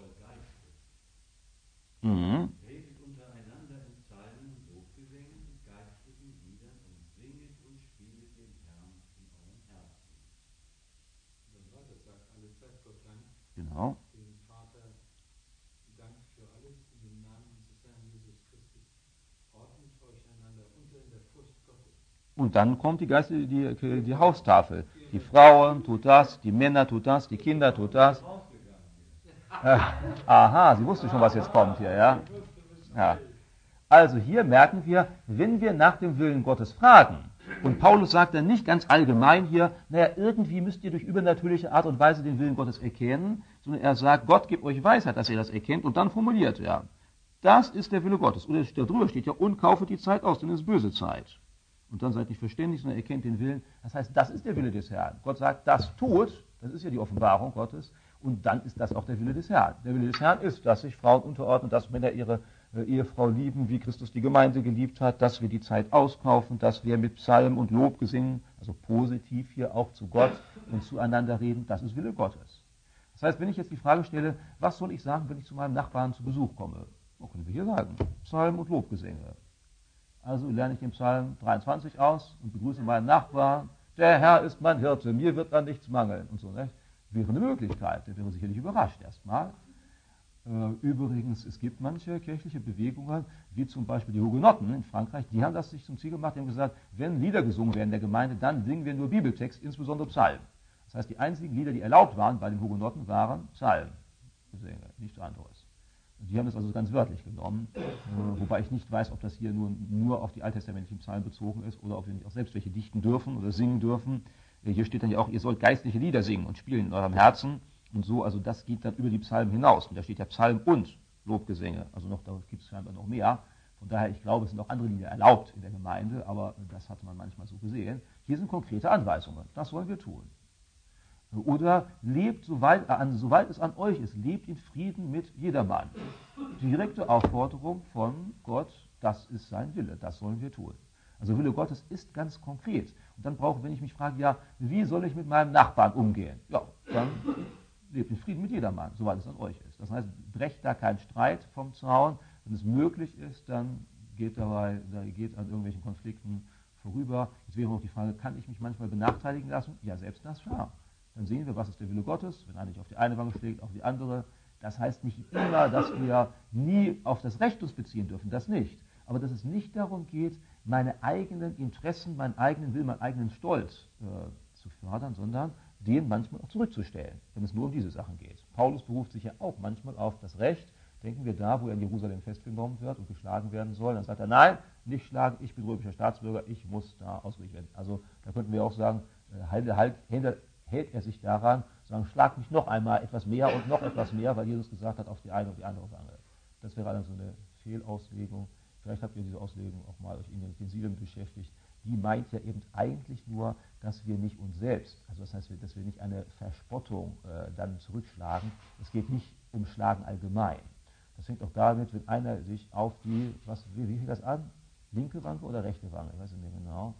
Mhm. Redet untereinander in Psalmen und Lobgesängen und geistlichen Liedern und singet und spielet den Herrn in euren Herzen. Und dann weiter sagt alle Zeit Gott Dank, Genau. dem Vater Dank für alles in dem Namen unseres Herrn Jesus Christus. Ordnet euch einander unter in der Furcht Gottes. Und dann kommt die, Geist, die, die, die Haustafel. Die Frauen tut das, die Männer tut das, die Kinder tut das. Äh, aha, sie wusste schon, was jetzt kommt hier, ja? Ja. Also hier merken wir, wenn wir nach dem Willen Gottes fragen, und Paulus sagt dann nicht ganz allgemein hier, naja, irgendwie müsst ihr durch übernatürliche Art und Weise den Willen Gottes erkennen, sondern er sagt, Gott gibt euch Weisheit, dass ihr das erkennt, und dann formuliert er, das ist der Wille Gottes. Und darüber steht ja, und kaufet die Zeit aus, denn es ist böse Zeit. Und dann seid nicht verständig, sondern erkennt den Willen. Das heißt, das ist der Wille des Herrn. Gott sagt, das tut, das ist ja die Offenbarung Gottes, Und dann ist das auch der Wille des Herrn. Der Wille des Herrn ist, dass sich Frauen unterordnen, dass Männer ihre äh, Ehefrau lieben, wie Christus die Gemeinde geliebt hat, dass wir die Zeit auskaufen, dass wir mit Psalm und Lobgesingen, also positiv hier auch zu Gott und zueinander reden, das ist Wille Gottes. Das heißt, wenn ich jetzt die Frage stelle, was soll ich sagen, wenn ich zu meinem Nachbarn zu Besuch komme? Was können wir hier sagen? Psalm und Lobgesänge. Also lerne ich den Psalm dreiundzwanzig aus und begrüße meinen Nachbarn. Der Herr ist mein Hirte, mir wird an nichts mangeln. Und so, ne? Wäre eine Möglichkeit, der wäre sicherlich überrascht erstmal. Äh, übrigens, es gibt manche kirchliche Bewegungen, wie zum Beispiel die Hugenotten in Frankreich, die haben das sich zum Ziel gemacht, die haben gesagt, wenn Lieder gesungen werden in der Gemeinde, dann singen wir nur Bibeltext, insbesondere Psalmen. Das heißt, die einzigen Lieder, die erlaubt waren bei den Hugenotten, waren Psalmgesänge, nichts anderes. Und die haben das also ganz wörtlich genommen, äh, wobei ich nicht weiß, ob das hier nur, nur auf die alttestamentlichen Psalmen bezogen ist oder ob wir nicht auch selbst welche dichten dürfen oder singen dürfen. Äh, hier steht dann ja auch, ihr sollt geistliche Lieder singen und spielen in eurem Herzen und so, also das geht dann über die Psalmen hinaus. Und da steht ja Psalm und Lobgesänge, also noch, da gibt es scheinbar noch mehr. Von daher, ich glaube, es sind auch andere Lieder erlaubt in der Gemeinde, aber das hat man manchmal so gesehen. Hier sind konkrete Anweisungen, das wollen wir tun. Oder lebt, soweit, äh, soweit es an euch ist, lebt in Frieden mit jedermann. Direkte Aufforderung von Gott, das ist sein Wille, das sollen wir tun. Also Wille Gottes ist ganz konkret. Und dann brauche, wenn ich mich frage, ja, wie soll ich mit meinem Nachbarn umgehen? Ja, dann lebt in Frieden mit jedermann, soweit es an euch ist. Das heißt, brecht da keinen Streit vom Zaun. Wenn es möglich ist, dann geht dabei, da geht an irgendwelchen Konflikten vorüber. Jetzt wäre noch die Frage, kann ich mich manchmal benachteiligen lassen? Ja, selbst das, ja. Dann sehen wir, was ist der Wille Gottes, wenn einer nicht auf die eine Wange schlägt, auf die andere. Das heißt nicht immer, dass wir nie auf das Recht uns beziehen dürfen, das nicht. Aber dass es nicht darum geht, meine eigenen Interessen, meinen eigenen Willen, meinen eigenen Stolz äh, zu fördern, sondern den manchmal auch zurückzustellen, wenn es nur um diese Sachen geht. Paulus beruft sich ja auch manchmal auf das Recht. Denken wir da, wo er in Jerusalem festgenommen wird und geschlagen werden soll, dann sagt er, nein, nicht schlagen, ich bin römischer Staatsbürger, ich muss da ausgerichtet werden. Also da könnten wir auch sagen, äh, halt, hinter hält er sich daran, sagen, schlag mich noch einmal etwas mehr und noch etwas mehr, weil Jesus gesagt hat, auf die eine und die andere Wange. Das wäre also eine Fehlauslegung. Vielleicht habt ihr diese Auslegung auch mal euch in den Utensilien beschäftigt. Die meint ja eben eigentlich nur, dass wir nicht uns selbst, also das heißt, dass wir nicht eine Verspottung äh, dann zurückschlagen. Es geht nicht um Schlagen allgemein. Das hängt auch damit, wenn einer sich auf die, was, wie, wie fängt das an? Linke Wange oder rechte Wange? Ich weiß nicht mehr genau.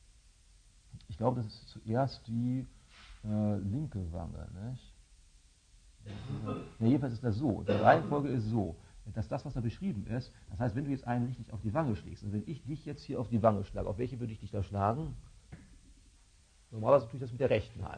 Ich glaube, das ist zuerst die Äh, linke Wange, nicht? Ja, jedenfalls ist das so. Die Reihenfolge ist so, dass das, was da beschrieben ist, das heißt, wenn du jetzt einen richtig auf die Wange schlägst, und wenn ich dich jetzt hier auf die Wange schlage, auf welche würde ich dich da schlagen? Normalerweise tue ich das mit der rechten Hand.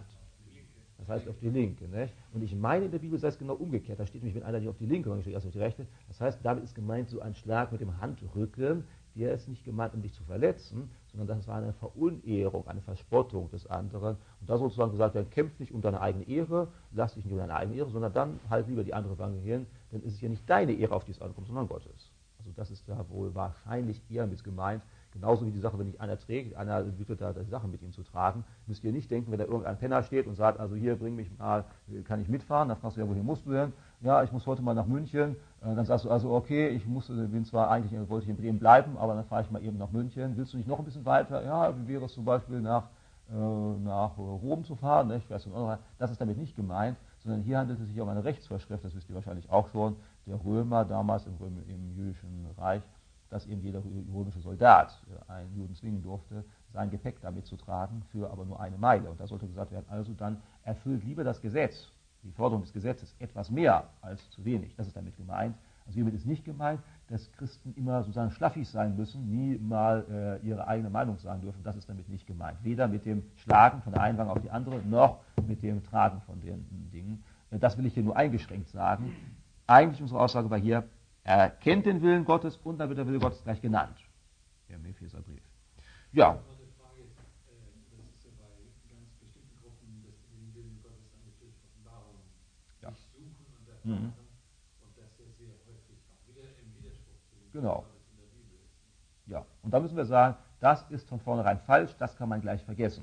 Das heißt auf die linke, nicht? Und ich meine, in der Bibel sei es genau umgekehrt. Da steht nämlich, wenn einer dich auf die linke Wange schlägt, erst auf die rechte. Das heißt, damit ist gemeint so ein Schlag mit dem Handrücken, der ist nicht gemeint, um dich zu verletzen, sondern das war eine Verunehrung, eine Verspottung des anderen. Und da sozusagen gesagt werden, kämpf nicht um deine eigene Ehre, lass dich nicht um deine eigene Ehre, sondern dann halt lieber die andere Wange hin, denn es ist ja nicht deine Ehre, auf die es ankommt, sondern Gottes. Also das ist da wohl wahrscheinlich eher mit gemeint. Genauso wie die Sache, wenn nicht einer trägt, einer bittet da die Sache mit ihm zu tragen, müsst ihr nicht denken, wenn da irgendein Penner steht und sagt, also hier, bring mich mal, kann ich mitfahren? Dann fragst du ja, wohin musst du denn? Ja, ich muss heute mal nach München. Dann sagst du also, okay, ich muss, bin zwar eigentlich, wollte ich in Bremen bleiben, aber dann fahre ich mal eben nach München. Willst du nicht noch ein bisschen weiter? Ja, wie wäre es zum Beispiel nach, äh, nach Rom zu fahren? Ne? Das ist damit nicht gemeint, sondern hier handelt es sich um eine Rechtsvorschrift, das wisst ihr wahrscheinlich auch schon, der Römer damals im, Röm, im jüdischen Reich, dass eben jeder römische Soldat einen Juden zwingen durfte, sein Gepäck damit zu tragen, für aber nur eine Meile. Und da sollte gesagt werden, also dann erfüllt lieber das Gesetz, die Forderung des Gesetzes, etwas mehr als zu wenig. Das ist damit gemeint. Also hiermit ist nicht gemeint, dass Christen immer sozusagen schlaffig sein müssen, nie mal äh, ihre eigene Meinung sagen dürfen. Das ist damit nicht gemeint. Weder mit dem Schlagen von der einen Wange auf die andere, noch mit dem Tragen von den Dingen. Das will ich hier nur eingeschränkt sagen. Eigentlich unsere Aussage war hier, er kennt den Willen Gottes und dann wird der Wille Gottes gleich genannt. Im Epheserbrief. Ja. Die Frage ist, das ist ja bei ganz bestimmten Gruppen, dass die den Willen Gottes dann durch Offenbarung Ja. nicht suchen und erfahren Mhm. und dass er sehr häufig auch wieder im Widerspruch zu dem Genau. Willen Gottes in der Bibel ist. Ja, und da müssen wir sagen, das ist von vornherein falsch, das kann man gleich vergessen.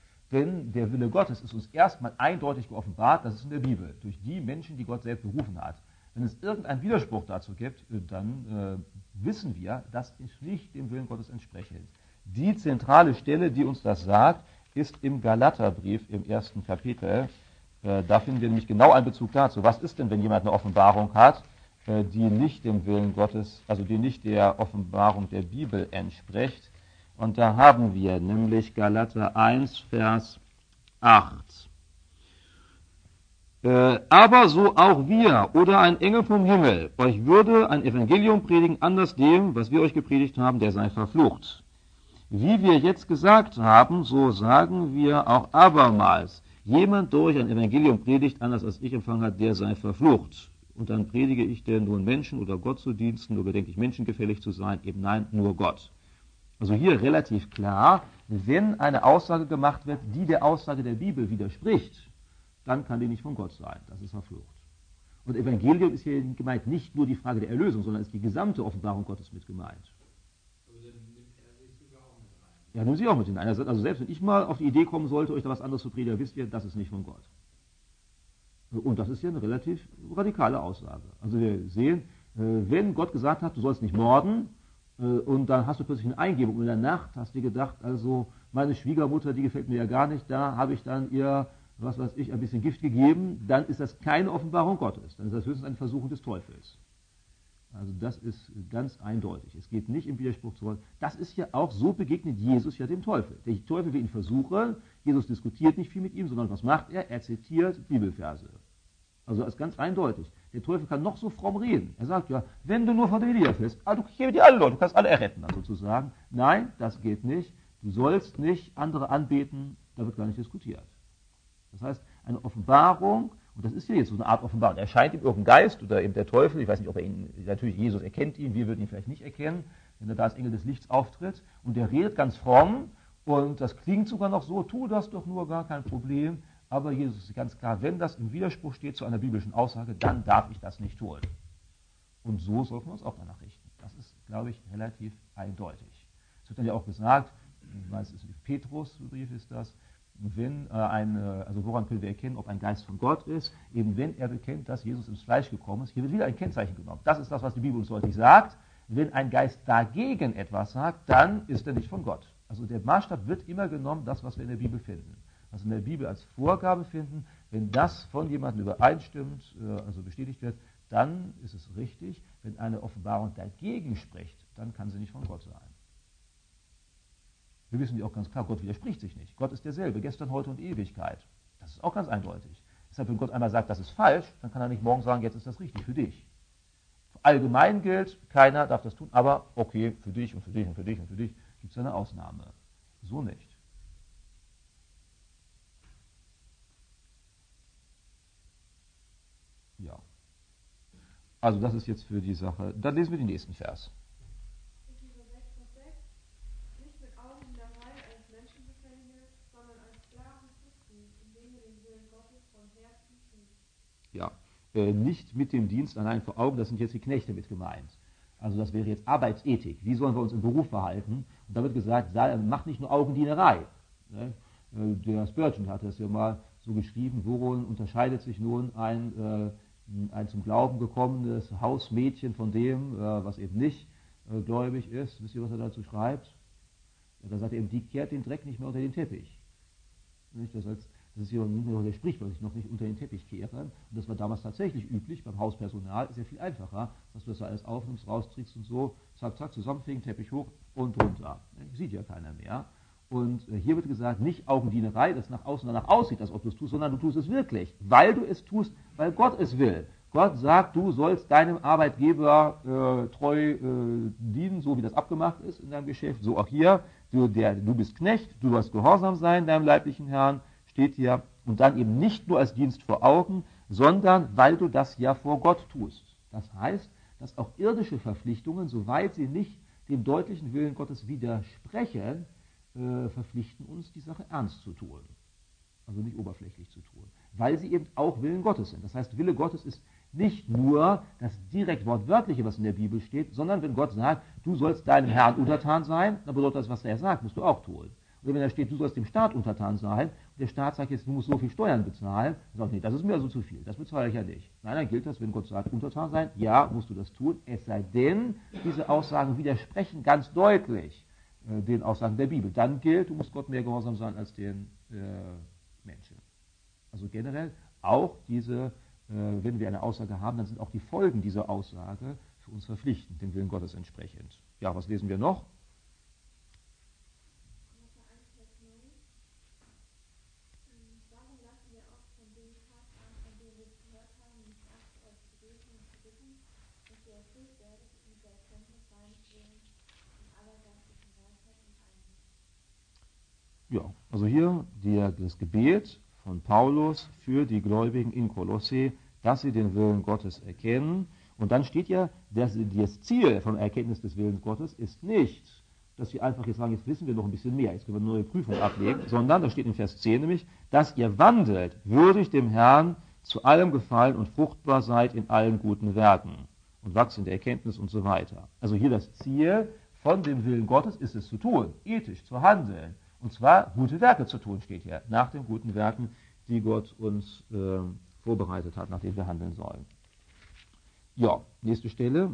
Denn der Wille Gottes ist uns erstmal eindeutig geoffenbart, das ist in der Bibel, durch die Menschen, die Gott selbst berufen hat. Wenn es irgendeinen Widerspruch dazu gibt, dann äh, wissen wir, das ist nicht dem Willen Gottes entsprechend. Die zentrale Stelle, die uns das sagt, ist im Galaterbrief im ersten Kapitel. Äh, da finden wir nämlich genau einen Bezug dazu. Was ist denn, wenn jemand eine Offenbarung hat, äh, die nicht dem Willen Gottes, also die nicht der Offenbarung der Bibel entspricht? Und da haben wir nämlich Galater eins, Vers acht. Äh, aber so auch wir oder ein Engel vom Himmel euch würde ein Evangelium predigen, anders dem, was wir euch gepredigt haben, der sei verflucht. Wie wir jetzt gesagt haben, so sagen wir auch abermals, jemand, der euch ein Evangelium predigt, anders als ich empfangen hat, der sei verflucht. Und dann predige ich denn nun Menschen oder Gott zu diensten, oder denke ich menschengefällig zu sein? Eben nein, nur Gott. Also hier relativ klar, wenn eine Aussage gemacht wird, die der Aussage der Bibel widerspricht, dann kann die nicht von Gott sein. Das ist verflucht. Und Evangelium ist hier gemeint nicht nur die Frage der Erlösung, sondern ist die gesamte Offenbarung Gottes mit gemeint. Aber dann nimmt er sich sogar auch mit rein. Ja, nimmt sie auch mit hinein. Also selbst wenn ich mal auf die Idee kommen sollte, euch da was anderes zu predigen, wisst ihr, das ist nicht von Gott. Und das ist ja eine relativ radikale Aussage. Also wir sehen, wenn Gott gesagt hat, du sollst nicht morden, und dann hast du plötzlich eine Eingebung und in der Nacht hast du gedacht, also meine Schwiegermutter, die gefällt mir ja gar nicht, da habe ich dann ihr, was weiß ich, ein bisschen Gift gegeben, dann ist das keine Offenbarung Gottes, dann ist das höchstens eine Versuchung des Teufels. Also das ist ganz eindeutig. Es geht nicht im Widerspruch zu Gott. Das ist ja auch, so begegnet Jesus ja dem Teufel. Der Teufel will ihn versuchen, Jesus diskutiert nicht viel mit ihm, sondern was macht er? Er zitiert Bibelverse. Also das ist ganz eindeutig. Der Teufel kann noch so fromm reden. Er sagt ja, wenn du nur von der Elia bist, also ich gebe dir alle Leute, du kannst alle erretten, also sozusagen. Nein, das geht nicht. Du sollst nicht andere anbeten, da wird gar nicht diskutiert. Das heißt, eine Offenbarung, und das ist ja jetzt so eine Art Offenbarung, erscheint ihm irgendein Geist oder eben der Teufel, ich weiß nicht, ob er ihn, natürlich Jesus erkennt ihn, wir würden ihn vielleicht nicht erkennen, wenn er da als Engel des Lichts auftritt, und der redet ganz fromm, und das klingt sogar noch so, tu das doch nur, gar kein Problem. Aber Jesus ist ganz klar, wenn das im Widerspruch steht zu einer biblischen Aussage, dann darf ich das nicht tun. Und so sollten wir uns auch danach richten. Das ist, glaube ich, relativ eindeutig. Es wird dann ja auch gesagt, ich weiß, es ist Petrus-Brief ist das, wenn äh, ein, also woran können wir erkennen, ob ein Geist von Gott ist, eben wenn er bekennt, dass Jesus ins Fleisch gekommen ist. Hier wird wieder ein Kennzeichen genommen. Das ist das, was die Bibel uns deutlich sagt. Wenn ein Geist dagegen etwas sagt, dann ist er nicht von Gott. Also der Maßstab wird immer genommen, das, was wir in der Bibel finden. Was in der Bibel als Vorgabe finden, wenn das von jemandem übereinstimmt, also bestätigt wird, dann ist es richtig. Wenn eine Offenbarung dagegen spricht, dann kann sie nicht von Gott sein. Wir wissen ja auch ganz klar, Gott widerspricht sich nicht. Gott ist derselbe, gestern, heute und Ewigkeit. Das ist auch ganz eindeutig. Deshalb, wenn Gott einmal sagt, das ist falsch, dann kann er nicht morgen sagen, jetzt ist das richtig für dich. Allgemein gilt, keiner darf das tun, aber okay, für dich und für dich und für dich und für dich gibt es eine Ausnahme. So nicht. Ja. Also das ist jetzt für die Sache. Dann lesen wir den nächsten Vers. Epheser sechs, Vers sechs. Nicht mit Augendienerei als Menschengefälligkeit, sondern als Sklaven Christi, indem ihr den Willen Gottes von Herzen tut. Ja, äh, nicht mit dem Dienst allein vor Augen, das sind jetzt die Knechte mit gemeint. Also das wäre jetzt Arbeitsethik. Wie sollen wir uns im Beruf verhalten? Und da wird gesagt, sei, mach nicht nur Augendienerei. Ne? Äh, der Spurgeon hat das ja mal so geschrieben, worin unterscheidet sich nun ein äh, ein zum Glauben gekommenes Hausmädchen von dem, äh, was eben nicht äh, gläubig ist. Wisst ihr, was er dazu schreibt? Ja, da sagt er eben, die kehrt den Dreck nicht mehr unter den Teppich. Nicht? Das, heißt, das ist ja nicht nur der Sprichwort, noch nicht unter den Teppich kehren. Und das war damals tatsächlich üblich beim Hauspersonal. Ist ja viel einfacher, dass du das alles aufnimmst, rausträgst und so, zack, zack, zusammenfegen, Teppich hoch und runter. Sieht ja keiner mehr. Und hier wird gesagt, nicht Augendienerei, das nach außen danach aussieht, als ob du es tust, sondern du tust es wirklich, weil du es tust, weil Gott es will. Gott sagt, du sollst deinem Arbeitgeber äh, treu äh, dienen, so wie das abgemacht ist in deinem Geschäft. So auch hier, du, der, du bist Knecht, du wirst gehorsam sein deinem leiblichen Herrn, steht hier. Und dann eben nicht nur als Dienst vor Augen, sondern weil du das ja vor Gott tust. Das heißt, dass auch irdische Verpflichtungen, soweit sie nicht dem deutlichen Willen Gottes widersprechen, verpflichten uns, die Sache ernst zu tun. Also nicht oberflächlich zu tun. Weil sie eben auch Willen Gottes sind. Das heißt, Wille Gottes ist nicht nur das direkt Wortwörtliche, was in der Bibel steht, sondern wenn Gott sagt, du sollst deinem Herrn untertan sein, dann bedeutet das, was er sagt, musst du auch tun. Oder wenn da steht, du sollst dem Staat untertan sein, und der Staat sagt jetzt, du musst so viel Steuern bezahlen, dann sagt, nee, das ist mir also zu viel, das bezahle ich ja nicht. Nein, dann gilt das, wenn Gott sagt, untertan sein, ja, musst du das tun, es sei denn, diese Aussagen widersprechen ganz deutlich den Aussagen der Bibel. Dann gilt, du musst Gott mehr gehorsam sein als den äh, Menschen. Also generell, auch diese, äh, wenn wir eine Aussage haben, dann sind auch die Folgen dieser Aussage für uns verpflichtend, dem Willen Gottes entsprechend. Ja, was lesen wir noch? Ja, also hier der, das Gebet von Paulus für die Gläubigen in Kolosse, dass sie den Willen Gottes erkennen. Und dann steht ja, dass das Ziel von Erkenntnis des Willens Gottes ist nicht, dass wir einfach jetzt sagen, jetzt wissen wir noch ein bisschen mehr, jetzt können wir eine neue Prüfung ablegen, sondern, da steht in Vers zehn nämlich, dass ihr wandelt, würdig dem Herrn, zu allem Gefallen und fruchtbar seid in allen guten Werken und wachst in der Erkenntnis und so weiter. Also hier das Ziel von dem Willen Gottes ist es zu tun, ethisch zu handeln. Und zwar gute Werke zu tun, steht hier, nach den guten Werken, die Gott uns äh, vorbereitet hat, nach denen wir handeln sollen. Ja, nächste Stelle.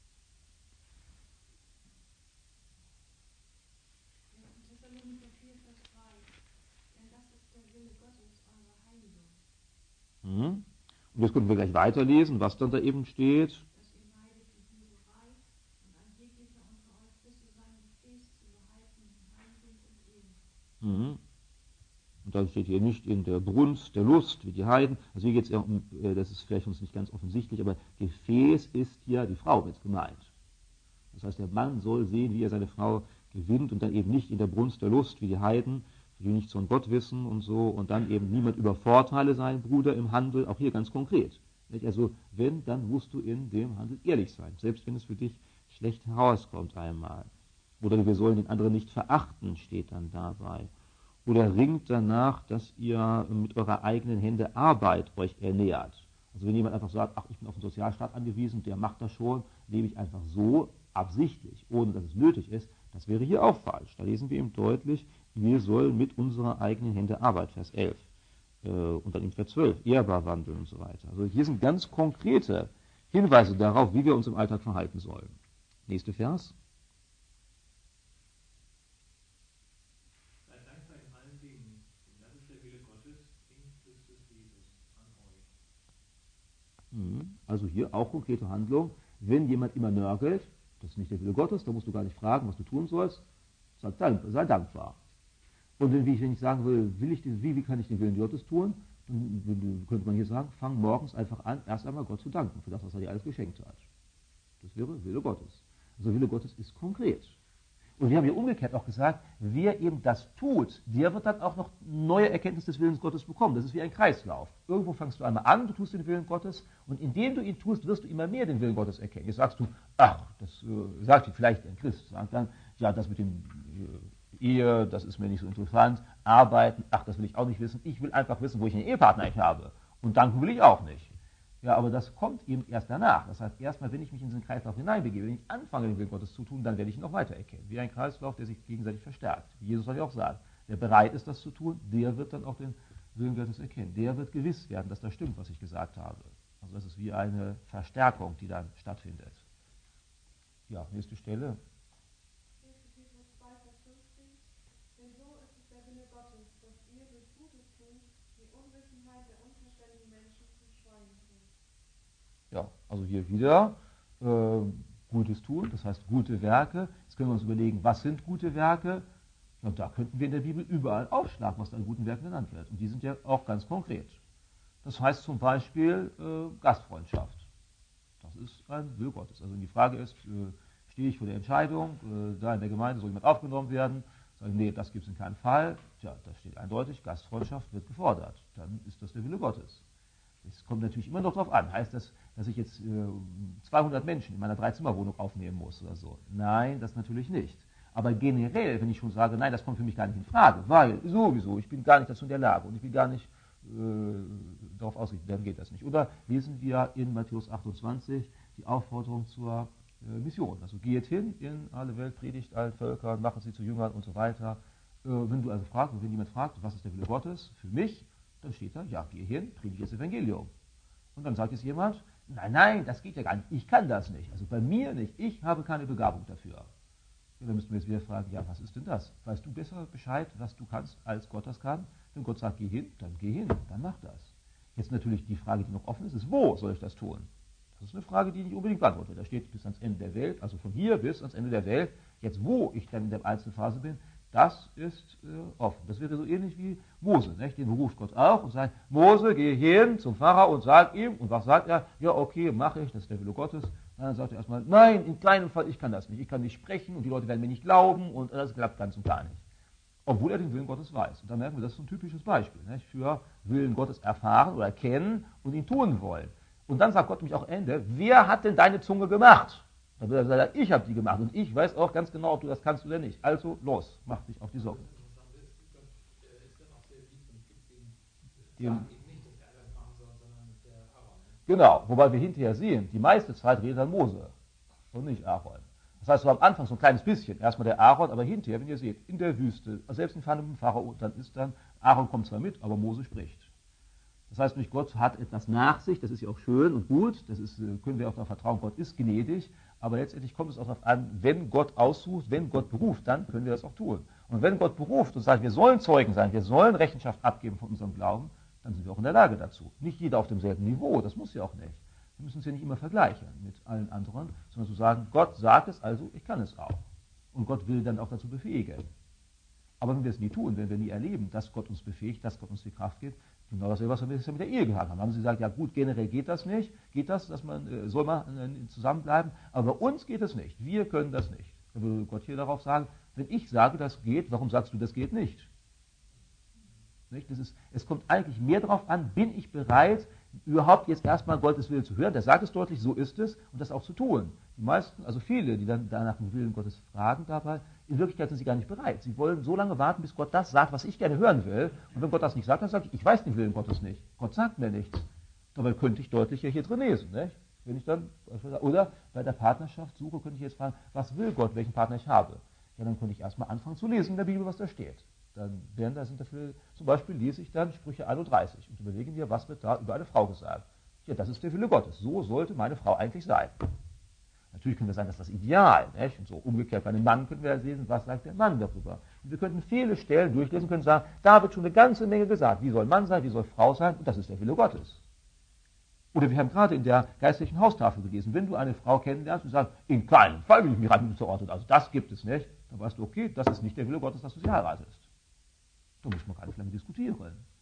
Thessalonicher vier, Vers drei. Denn das ist der Wille Gottes, eure Heiligung. Mhm. Und jetzt können wir gleich weiterlesen, was dann da eben steht. Dass ihr meidet die Hurerei und ein jeglicher unter euch wisse sein Gefäß zu behalten in Heiligung und Ehren. Mhm. Und dann steht hier nicht in der Brunst, der Lust, wie die Heiden. Also hier geht es ja um, das ist vielleicht uns nicht ganz offensichtlich, aber Gefäß ist hier die Frau jetzt gemeint. Das heißt, der Mann soll sehen, wie er seine Frau gewinnt und dann eben nicht in der Brunst der Lust, wie die Heiden, die nichts von Gott wissen und so, und dann eben niemand übervorteile seinen Bruder im Handel, auch hier ganz konkret. Also wenn, dann musst du in dem Handel ehrlich sein, selbst wenn es für dich schlecht herauskommt einmal. Oder wir sollen den anderen nicht verachten, steht dann dabei. Oder ringt danach, dass ihr mit eurer eigenen Hände Arbeit euch ernährt. Also wenn jemand einfach sagt, ach, ich bin auf den Sozialstaat angewiesen, der macht das schon, lebe ich einfach so, absichtlich, ohne dass es nötig ist, das wäre hier auch falsch. Da lesen wir eben deutlich, wir sollen mit unserer eigenen Hände Arbeit, Vers elf. Äh, und dann in Vers zwölf, ehrbar wandeln und so weiter. Also hier sind ganz konkrete Hinweise darauf, wie wir uns im Alltag verhalten sollen. Nächster Vers. Also hier auch konkrete Handlung. Wenn jemand immer nörgelt, das ist nicht der Wille Gottes, da musst du gar nicht fragen, was du tun sollst, sei, dank, sei dankbar. Und wenn ich sagen will, will ich den, wie, wie kann ich den Willen Gottes tun, dann könnte man hier sagen, fang morgens einfach an, erst einmal Gott zu danken für das, was er dir alles geschenkt hat. Das wäre Wille Gottes. Also Wille Gottes ist konkret. Und wir haben ja umgekehrt auch gesagt, wer eben das tut, der wird dann auch noch neue Erkenntnis des Willens Gottes bekommen. Das ist wie ein Kreislauf. Irgendwo fängst du einmal an, du tust den Willen Gottes, und indem du ihn tust, wirst du immer mehr den Willen Gottes erkennen. Jetzt sagst du, ach, das äh, sagt vielleicht ein Christ, sagt dann, ja, das mit dem äh, Ehe, das ist mir nicht so interessant, arbeiten, ach, das will ich auch nicht wissen, ich will einfach wissen, wo ich einen Ehepartner eigentlich habe. Und danken will ich auch nicht. Ja, aber das kommt eben erst danach. Das heißt, erstmal, wenn ich mich in diesen Kreislauf hineinbegebe, wenn ich anfange, den Willen Gottes zu tun, dann werde ich ihn auch weiter erkennen. Wie ein Kreislauf, der sich gegenseitig verstärkt. Wie Jesus hat ja auch gesagt, wer bereit ist, das zu tun, der wird dann auch den Willen Gottes erkennen. Der wird gewiss werden, dass das stimmt, was ich gesagt habe. Also das ist wie eine Verstärkung, die dann stattfindet. Ja, nächste Stelle. Denn so ist es der Wille Gottes, dass ihr durch Gutes tun die Unwissenheit der unverständigen Menschen zum Schweigen bringt. Ja, also hier wieder äh, Gutes tun, das heißt gute Werke. Jetzt können wir uns überlegen, was sind gute Werke? Und da könnten wir in der Bibel überall aufschlagen, was da an guten Werken genannt wird. Und die sind ja auch ganz konkret. Das heißt zum Beispiel äh, Gastfreundschaft. Das ist ein Wille Gottes. Also die Frage ist, äh, stehe ich vor der Entscheidung, äh, da in der Gemeinde soll jemand aufgenommen werden, sage ich, nee, das gibt es in keinem Fall. Tja, da steht eindeutig, Gastfreundschaft wird gefordert. Dann ist das der Wille Gottes. Es kommt natürlich immer noch darauf an. Heißt das, dass ich jetzt äh, zweihundert Menschen in meiner Dreizimmerwohnung aufnehmen muss oder so? Nein, das natürlich nicht. Aber generell, wenn ich schon sage, nein, das kommt für mich gar nicht in Frage, weil sowieso, ich bin gar nicht dazu in der Lage und ich bin gar nicht äh, darauf ausgerichtet, dann geht das nicht. Oder lesen wir in Matthäus achtundzwanzig die Aufforderung zur äh, Mission. Also geht hin in alle Welt, predigt allen Völkern, macht sie zu Jüngern und so weiter. Äh, wenn du also fragst, wenn jemand fragt, was ist der Wille Gottes für mich, dann steht da, ja, geh hin, predige das Evangelium. Und dann sagt jetzt jemand, nein, nein, das geht ja gar nicht, ich kann das nicht. Also bei mir nicht, ich habe keine Begabung dafür. Ja, dann müssen wir jetzt wieder fragen, ja, was ist denn das? Weißt du besser Bescheid, was du kannst, als Gott das kann? Wenn Gott sagt, geh hin, dann geh hin, dann mach das. Jetzt natürlich die Frage, die noch offen ist, ist, wo soll ich das tun? Das ist eine Frage, die nicht unbedingt beantwortet wird. Da steht bis ans Ende der Welt, also von hier bis ans Ende der Welt. Jetzt, wo ich dann in der Einzelphase bin, das ist äh, offen. Das wäre so ähnlich wie Mose. Nicht? Den beruft Gott auch und sagt, Mose, geh hin zum Pharao und sag ihm, und was sagt er? Ja, okay, mache ich, das ist der Wille Gottes. Dann sagt er erstmal, nein, in keinem Fall, ich kann das nicht. Ich kann nicht sprechen und die Leute werden mir nicht glauben und das klappt ganz und gar nicht. Obwohl er den Willen Gottes weiß. Und da merken wir, das ist ein typisches Beispiel, nicht? Für Willen Gottes erfahren oder kennen und ihn tun wollen. Und dann sagt Gott nämlich auch Ende, wer hat denn deine Zunge gemacht? Dann wird er sagen, ich habe die gemacht und ich weiß auch ganz genau, ob du das kannst oder nicht. Also los, mach dich auf die Sorge. Genau, wobei wir hinterher sehen, die meiste Zeit redet dann Mose und nicht Aaron. Das heißt, so am Anfang so ein kleines bisschen, erstmal der Aaron, aber hinterher, wenn ihr seht, in der Wüste, selbst in Verhandlungen mit dem Pharao, dann ist dann, Aaron kommt zwar mit, aber Mose spricht. Das heißt nicht, Gott hat etwas nach sich, das ist ja auch schön und gut, das ist, können wir auch darauf vertrauen, Gott ist gnädig, aber letztendlich kommt es auch darauf an, wenn Gott aussucht, wenn Gott beruft, dann können wir das auch tun. Und wenn Gott beruft und sagt, wir sollen Zeugen sein, wir sollen Rechenschaft abgeben von unserem Glauben, dann sind wir auch in der Lage dazu. Nicht jeder auf demselben Niveau, das muss ja auch nicht. Wir müssen es ja nicht immer vergleichen mit allen anderen, sondern zu sagen, Gott sagt es, also ich kann es auch. Und Gott will dann auch dazu befähigen. Aber wenn wir es nie tun, wenn wir nie erleben, dass Gott uns befähigt, dass Gott uns die Kraft gibt, genau dasselbe, was wir bisher mit der Ehe gehabt haben. Haben sie gesagt, ja gut, generell geht das nicht, geht das, dass man, äh, soll man äh, zusammenbleiben, aber bei uns geht es nicht, wir können das nicht. Dann würde Gott hier darauf sagen, wenn ich sage, das geht, warum sagst du, das geht nicht? Nicht? Das ist, es kommt eigentlich mehr darauf an, bin ich bereit, überhaupt jetzt erstmal Gottes Willen zu hören, der sagt es deutlich, so ist es, und das auch zu tun. Die meisten, also viele, die dann danach den Willen Gottes fragen dabei, in Wirklichkeit sind sie gar nicht bereit. Sie wollen so lange warten, bis Gott das sagt, was ich gerne hören will. Und wenn Gott das nicht sagt, dann sage ich, ich weiß den Willen Gottes nicht. Gott sagt mir nichts. Dabei könnte ich deutlicher hier drin lesen. Nicht? Wenn ich dann, oder bei der Partnerschaft suche, könnte ich jetzt fragen, was will Gott, welchen Partner ich habe? Ja, dann könnte ich erstmal anfangen zu lesen in der Bibel, was da steht. Dann werden da sind dafür, zum Beispiel lese ich dann Sprüche einunddreißig und überlege mir, was wird da über eine Frau gesagt. Ja, das ist der Wille Gottes. So sollte meine Frau eigentlich sein. Natürlich können wir sagen, das ist das Ideal. Nicht? Und so umgekehrt bei einem Mann können wir lesen, was sagt der Mann darüber. Und wir könnten viele Stellen durchlesen, können sagen, da wird schon eine ganze Menge gesagt. Wie soll Mann sein, wie soll Frau sein? Und das ist der Wille Gottes. Oder wir haben gerade in der geistlichen Haustafel gelesen, wenn du eine Frau kennenlernst und sagst, in keinem Fall will ich mich rein zuordnen, also das gibt es nicht, dann weißt du, okay, das ist nicht der Wille Gottes, dass du sie heiratest. Da muss man gar nicht lange diskutieren.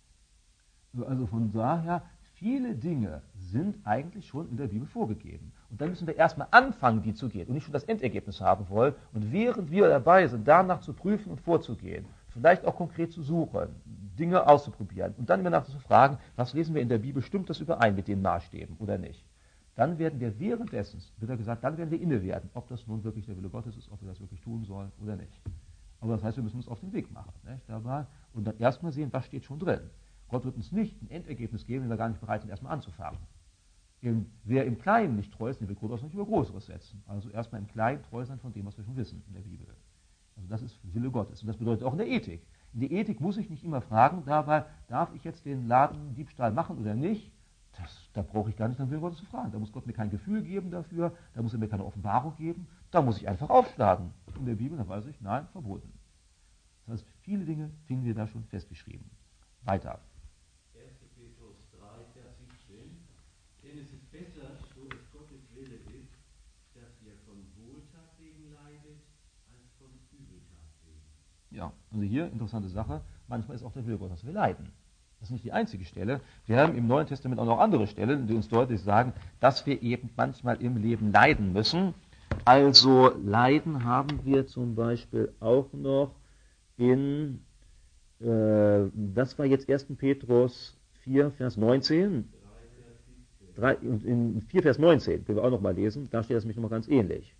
Also von daher, viele Dinge sind eigentlich schon in der Bibel vorgegeben. Und dann müssen wir erstmal anfangen, die zu gehen und nicht schon das Endergebnis haben wollen. Und während wir dabei sind, danach zu prüfen und vorzugehen, vielleicht auch konkret zu suchen, Dinge auszuprobieren und dann immer nach zu fragen, was lesen wir in der Bibel, stimmt das überein mit den Maßstäben oder nicht? Dann werden wir währenddessen, wird er gesagt, dann werden wir inne werden, ob das nun wirklich der Wille Gottes ist, ob wir das wirklich tun sollen oder nicht. Aber das heißt, wir müssen uns auf den Weg machen, nicht? Dabei, und dann erstmal sehen, was steht schon drin. Gott wird uns nicht ein Endergebnis geben, wenn wir gar nicht bereit sind, erstmal anzufangen. Im, wer im Kleinen nicht treu ist, den wird Gott auch nicht über Größeres setzen. Also erstmal im Kleinen treu sein von dem, was wir schon wissen in der Bibel. Also das ist Wille Gottes. Und das bedeutet auch in der Ethik. In der Ethik muss ich nicht immer fragen, dabei, darf ich jetzt den Ladendiebstahl machen oder nicht? Das, da brauche ich gar nicht nach dem Willen Gottes zu fragen. Da muss Gott mir kein Gefühl geben dafür, da muss er mir keine Offenbarung geben. Da muss ich einfach aufschlagen. In der Bibel, da weiß ich, nein, verboten. Das heißt, viele Dinge finden wir da schon festgeschrieben. Weiter. erster Petrus drei, Vers siebzehn. Denn es ist besser, so es Gottes Wille ist, dass ihr von Wohltat wegen leidet, als von Übeltat wegen. Ja, also hier, interessante Sache, manchmal ist auch der Wille Gottes, dass wir leiden. Das ist nicht die einzige Stelle. Wir haben im Neuen Testament auch noch andere Stellen, die uns deutlich sagen, dass wir eben manchmal im Leben leiden müssen. Also Leiden haben wir zum Beispiel auch noch in, äh, das war jetzt erster Petrus vier, Vers neunzehn. drei, und in vier, Vers neunzehn, können wir auch noch mal lesen, da steht das nämlich nochmal ganz ähnlich.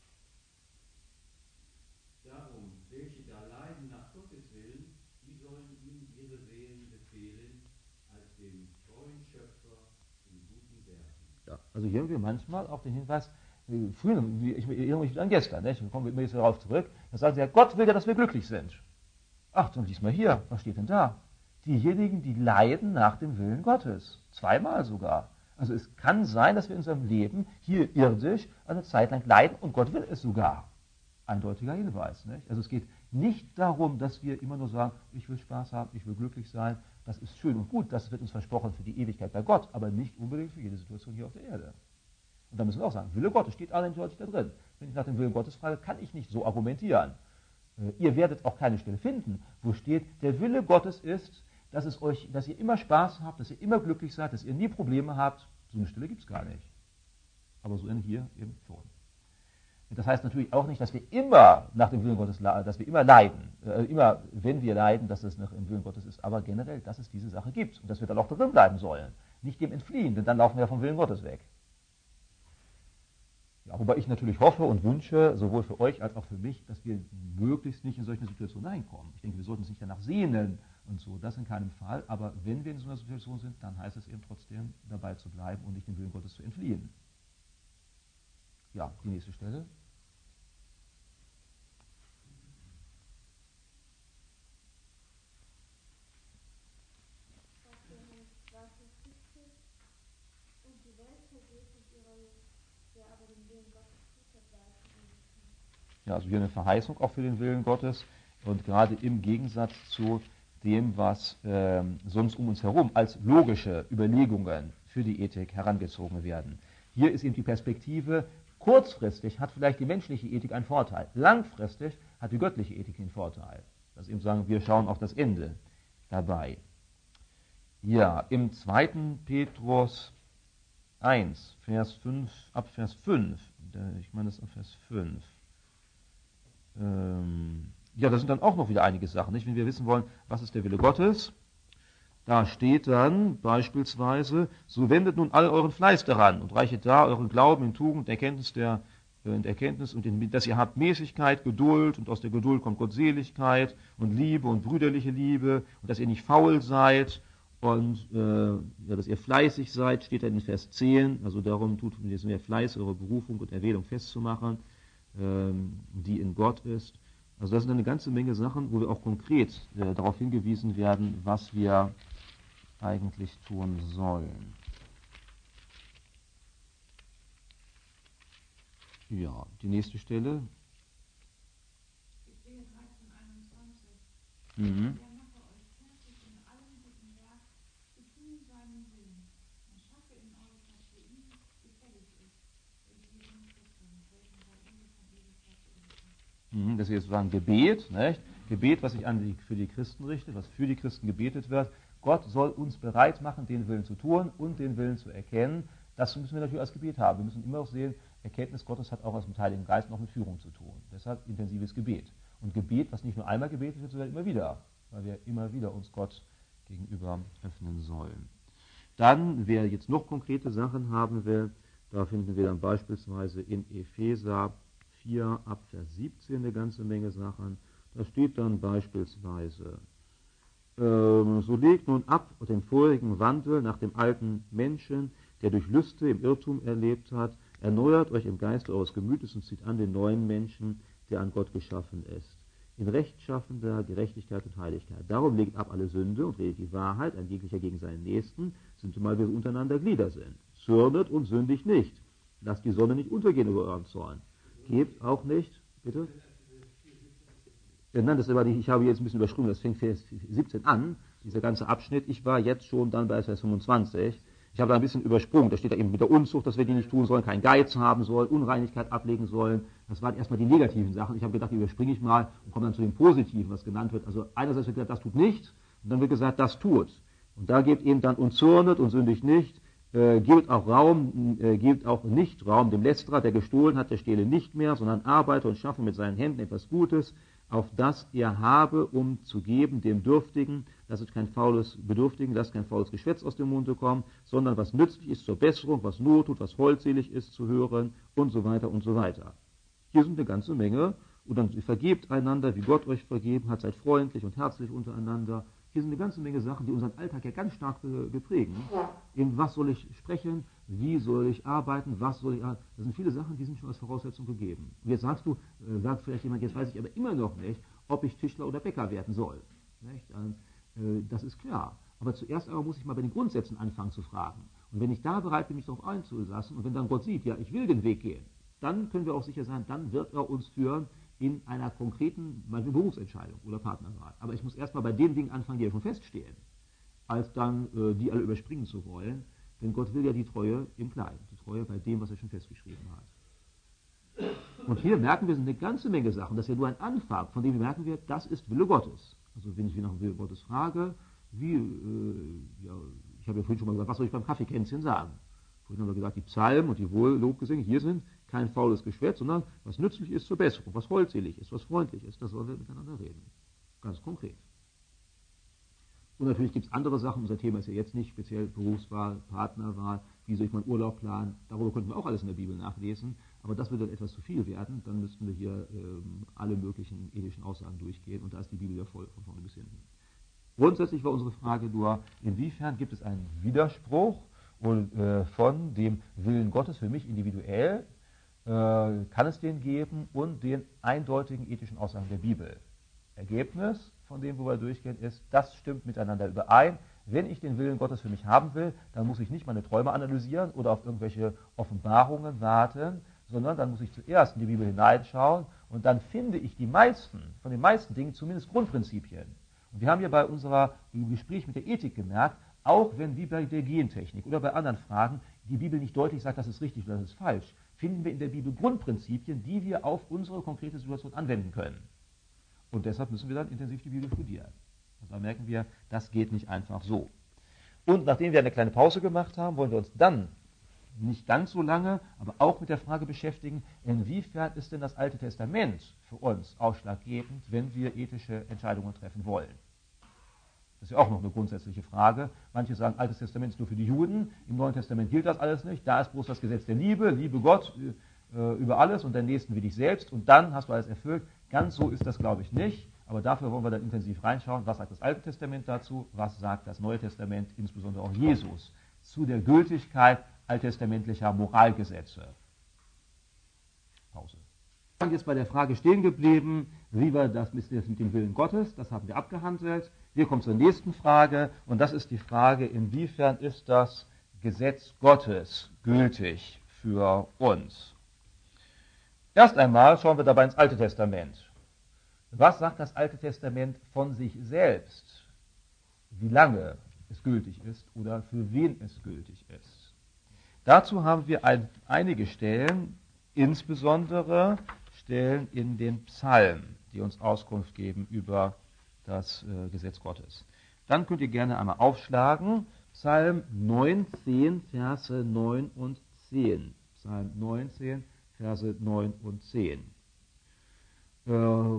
Darum, welche da leiden nach Gottes Willen, die sollen ihm ihre Seelen befehlen, als dem treuen Schöpfer in guten Werken. Ja, also hier haben wir manchmal auch den Hinweis, früher, ich erinnere mich an gestern, nicht? Wir kommen jetzt darauf zurück, da sagen sie ja, Gott will ja, dass wir glücklich sind. Ach, dann lies mal hier, was steht denn da? Diejenigen, die leiden nach dem Willen Gottes. Zweimal sogar. Also es kann sein, dass wir in unserem Leben hier irdisch eine Zeit lang leiden und Gott will es sogar. Eindeutiger Hinweis. Nicht? Also es geht nicht darum, dass wir immer nur sagen, ich will Spaß haben, ich will glücklich sein, Das ist schön und gut, das wird uns versprochen für die Ewigkeit bei Gott, aber nicht unbedingt für jede Situation hier auf der Erde. Und da müssen wir auch sagen, Wille Gottes steht eindeutig da drin. Wenn ich nach dem Willen Gottes frage, kann ich nicht so argumentieren. Äh, ihr werdet auch keine Stelle finden, wo steht, der Wille Gottes ist, dass, es euch, dass ihr immer Spaß habt, dass ihr immer glücklich seid, dass ihr nie Probleme habt. So eine Stelle gibt es gar nicht. Aber so in hier eben schon. Das heißt natürlich auch nicht, dass wir immer nach dem Willen Gottes, dass wir immer leiden, äh, immer, wenn wir leiden, dass es nach dem Willen Gottes ist, aber generell, dass es diese Sache gibt und dass wir dann auch drin bleiben sollen. Nicht dem entfliehen, denn dann laufen wir vom Willen Gottes weg. Ja, wobei ich natürlich hoffe und wünsche, sowohl für euch als auch für mich, dass wir möglichst nicht in solche Situationen reinkommen. Ich denke, wir sollten uns nicht danach sehnen und so, das in keinem Fall, aber wenn wir in so einer Situation sind, dann heißt es eben trotzdem, dabei zu bleiben und nicht dem Willen Gottes zu entfliehen. Ja, die nächste Stelle. Ja, also hier eine Verheißung auch für den Willen Gottes und gerade im Gegensatz zu dem, was äh, sonst um uns herum als logische Überlegungen für die Ethik herangezogen werden. Hier ist eben die Perspektive, kurzfristig hat vielleicht die menschliche Ethik einen Vorteil, langfristig hat die göttliche Ethik den Vorteil. Dass eben sagen, wir schauen auf das Ende dabei. Ja, im zweiten Petrus eins, Vers fünf, ab Vers fünf, ich meine das ist ab Vers fünf, ähm, ja, da sind dann auch noch wieder einige Sachen, nicht? Wenn wir wissen wollen, was ist der Wille Gottes, da steht dann beispielsweise, so wendet nun all euren Fleiß daran und reichet da euren Glauben in Tugend, Erkenntnis der in Erkenntnis und in, dass ihr habt Mäßigkeit, Geduld und aus der Geduld kommt Gottseligkeit und Liebe und brüderliche Liebe und dass ihr nicht faul seid und äh, ja, dass ihr fleißig seid, steht dann in Vers zehn, also darum tut es mehr Fleiß, eure Berufung und Erwählung festzumachen, ähm, die in Gott ist. Also das sind eine ganze Menge Sachen, wo wir auch konkret äh, darauf hingewiesen werden, was wir eigentlich tun sollen. Ja, die nächste Stelle. Ich sehe dreizehn einundzwanzig. Mhm. Der mache euch fertig in allem guten Werk, zu tun seinen Willen. Und schaffe in euch, was für ihn gefällig ist, in jedem Christen, welchen bei ihm von Ewigkeit zu Ewigkeit. Mhm, das ist jetzt sozusagen Gebet, nicht? Gebet, was sich an die, für die Christen richtet, was für die Christen gebetet wird. Gott soll uns bereit machen, den Willen zu tun und den Willen zu erkennen. Das müssen wir natürlich als Gebet haben. Wir müssen immer auch sehen, Erkenntnis Gottes hat auch was mit Heiligen Geist noch mit Führung zu tun. Deshalb intensives Gebet. Und Gebet, was nicht nur einmal gebetet wird, sondern immer wieder, weil wir immer wieder uns Gott gegenüber öffnen sollen. Dann, wer jetzt noch konkrete Sachen haben will, da finden wir dann beispielsweise in Epheser vier ab Vers siebzehn eine ganze Menge Sachen. Da steht dann beispielsweise, ähm, so legt nun ab den vorigen Wandel nach dem alten Menschen, der durch Lüste im Irrtum erlebt hat, erneuert euch im Geiste eures Gemütes und zieht an den neuen Menschen, der an Gott geschaffen ist, in rechtschaffender Gerechtigkeit und Heiligkeit. Darum legt ab alle Sünde und redet die Wahrheit, ein jeglicher gegen seinen Nächsten, sind zumal wir untereinander Glieder sind. Zürnet und sündigt nicht. Lasst die Sonne nicht untergehen über euren Zorn. Gebt auch nicht, bitte? Ja, nein, das war die, ich habe jetzt ein bisschen übersprungen, das fängt Vers siebzehn an, dieser ganze Abschnitt. Ich war jetzt schon dann bei Vers fünfundzwanzig. Ich habe da ein bisschen übersprungen, da steht da eben mit der Unzucht, dass wir die nicht tun sollen, keinen Geiz haben sollen, Unreinigkeit ablegen sollen. Das waren erstmal die negativen Sachen. Ich habe gedacht, die überspringe ich mal und komme dann zu dem Positiven, was genannt wird. Also einerseits wird gesagt, das tut nicht, und dann wird gesagt, das tut. Und da gibt eben dann und zürnet und sündigt nicht, äh, gibt auch Raum, äh, gibt auch nicht Raum dem Lästerer, der gestohlen hat, der stehle nicht mehr, sondern arbeite und schaffe mit seinen Händen etwas Gutes, auf das er habe, um zu geben dem Dürftigen, dass es kein faules Bedürftigen, dass kein faules Geschwätz aus dem Munde kommt, sondern was nützlich ist zur Besserung, was Not tut, was holdselig ist zu hören und so weiter und so weiter. Hier sind eine ganze Menge und dann vergebt einander, wie Gott euch vergeben hat, seid freundlich und herzlich untereinander. Hier sind eine ganze Menge Sachen, die unseren Alltag ja ganz stark geprägen. In was soll ich sprechen, wie soll ich arbeiten, was soll ich arbeiten. Das sind viele Sachen, die sind schon als Voraussetzung gegeben. Und jetzt sagst du, äh, sagt vielleicht jemand, jetzt weiß ich aber immer noch nicht, ob ich Tischler oder Bäcker werden soll. Nicht? Äh, das ist klar. Aber zuerst aber muss ich mal bei den Grundsätzen anfangen zu fragen. Und wenn ich da bereit bin, mich darauf einzulassen, und wenn dann Gott sieht, ja, ich will den Weg gehen, dann können wir auch sicher sein, dann wird er uns führen in einer konkreten, meinetwegen Berufsentscheidung oder Partnerwahl. Aber ich muss erstmal bei den Dingen anfangen, die ja schon feststehen. als dann äh, die alle überspringen zu wollen. Denn Gott will ja die Treue im Kleinen, die Treue bei dem, was er schon festgeschrieben hat. Und hier merken wir, sind eine ganze Menge Sachen. Das ist ja nur ein Anfang, von dem merken wir, das ist Wille Gottes. Also wenn ich nach dem Wille Gottes frage, wie, äh, ja, ich habe ja vorhin schon mal gesagt, was soll ich beim Kaffeekränzchen sagen? Vorhin haben wir gesagt, die Psalmen und die Wohllobgesänge hier sind kein faules Geschwätz, sondern was nützlich ist zur Besserung, was holdselig ist, was freundlich ist, das sollen wir miteinander reden. Ganz konkret. Und natürlich gibt es andere Sachen, unser Thema ist ja jetzt nicht speziell Berufswahl, Partnerwahl, wie soll ich meinen Urlaub planen, darüber könnten wir auch alles in der Bibel nachlesen, aber das wird dann etwas zu viel werden, dann müssten wir hier ähm, alle möglichen ethischen Aussagen durchgehen und da ist die Bibel ja voll von vorne bis hinten. Grundsätzlich war unsere Frage nur, inwiefern gibt es einen Widerspruch und, äh, von dem Willen Gottes für mich individuell, äh, kann es den geben, und den eindeutigen ethischen Aussagen der Bibel. Ergebnis von dem, wo wir durchgehen, ist, das stimmt miteinander überein. Wenn ich den Willen Gottes für mich haben will, dann muss ich nicht meine Träume analysieren oder auf irgendwelche Offenbarungen warten, sondern dann muss ich zuerst in die Bibel hineinschauen und dann finde ich die meisten, von den meisten Dingen zumindest Grundprinzipien. Und wir haben ja bei unserer im Gespräch mit der Ethik gemerkt, auch wenn wie bei der Gentechnik oder bei anderen Fragen die Bibel nicht deutlich sagt, das ist richtig oder das ist falsch, finden wir in der Bibel Grundprinzipien, die wir auf unsere konkrete Situation anwenden können. Und deshalb müssen wir dann intensiv die Bibel studieren. Also da merken wir, das geht nicht einfach so. Und nachdem wir eine kleine Pause gemacht haben, wollen wir uns dann nicht ganz so lange, aber auch mit der Frage beschäftigen, inwiefern ist denn das Alte Testament für uns ausschlaggebend, wenn wir ethische Entscheidungen treffen wollen. Das ist ja auch noch eine grundsätzliche Frage. Manche sagen, Altes Testament ist nur für die Juden, im Neuen Testament gilt das alles nicht, da ist bloß das Gesetz der Liebe, liebe Gott äh, über alles und den Nächsten wie dich selbst und dann hast du alles erfüllt. Ganz so ist das, glaube ich, nicht, aber dafür wollen wir dann intensiv reinschauen, was sagt das Alte Testament dazu, was sagt das Neue Testament, insbesondere auch Jesus, zu der Gültigkeit alttestamentlicher Moralgesetze. Pause. Wir sind jetzt bei der Frage stehen geblieben, wie war das mit dem Willen Gottes, das haben wir abgehandelt. Wir kommen zur nächsten Frage und das ist die Frage, inwiefern ist das Gesetz Gottes gültig für uns? Erst einmal schauen wir dabei ins Alte Testament. Was sagt das Alte Testament von sich selbst? Wie lange es gültig ist oder für wen es gültig ist? Dazu haben wir ein, einige Stellen, insbesondere Stellen in den Psalmen, die uns Auskunft geben über das äh, Gesetz Gottes. Dann könnt ihr gerne einmal aufschlagen, Psalm neunzehn, Verse neun und zehn. Psalm neunzehn, Verse neun und zehn. Äh,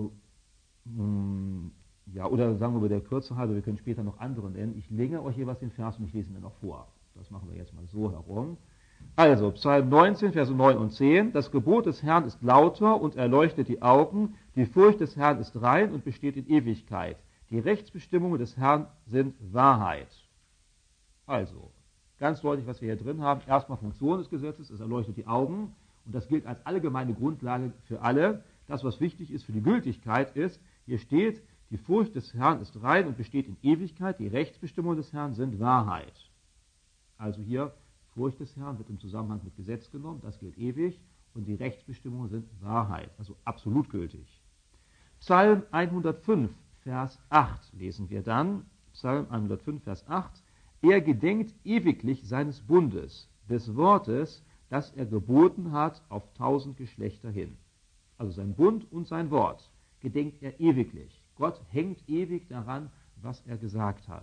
mh, ja, oder sagen wir bei der Kürze halber, wir können später noch andere nennen. Ich lege euch jeweils den Vers und ich lese ihn dann noch vor. Das machen wir jetzt mal so herum. Also, Psalm neunzehn, Verse neun und zehn. Das Gebot des Herrn ist lauter und erleuchtet die Augen. Die Furcht des Herrn ist rein und besteht in Ewigkeit. Die Rechtsbestimmungen des Herrn sind Wahrheit. Also, ganz deutlich, was wir hier drin haben. Erstmal Funktion des Gesetzes, es erleuchtet die Augen. Und das gilt als allgemeine Grundlage für alle. Das, was wichtig ist für die Gültigkeit, ist, hier steht, die Furcht des Herrn ist rein und besteht in Ewigkeit. Die Rechtsbestimmungen des Herrn sind Wahrheit. Also hier, Furcht des Herrn wird im Zusammenhang mit Gesetz genommen, das gilt ewig, und die Rechtsbestimmungen sind Wahrheit, also absolut gültig. Psalm hundertfünf, Vers acht lesen wir dann. Psalm hundertfünf, Vers acht. Er gedenkt ewiglich seines Bundes, des Wortes, das er geboten hat auf tausend Geschlechter hin. Also sein Bund und sein Wort gedenkt er ewiglich. Gott hängt ewig daran, was er gesagt hat.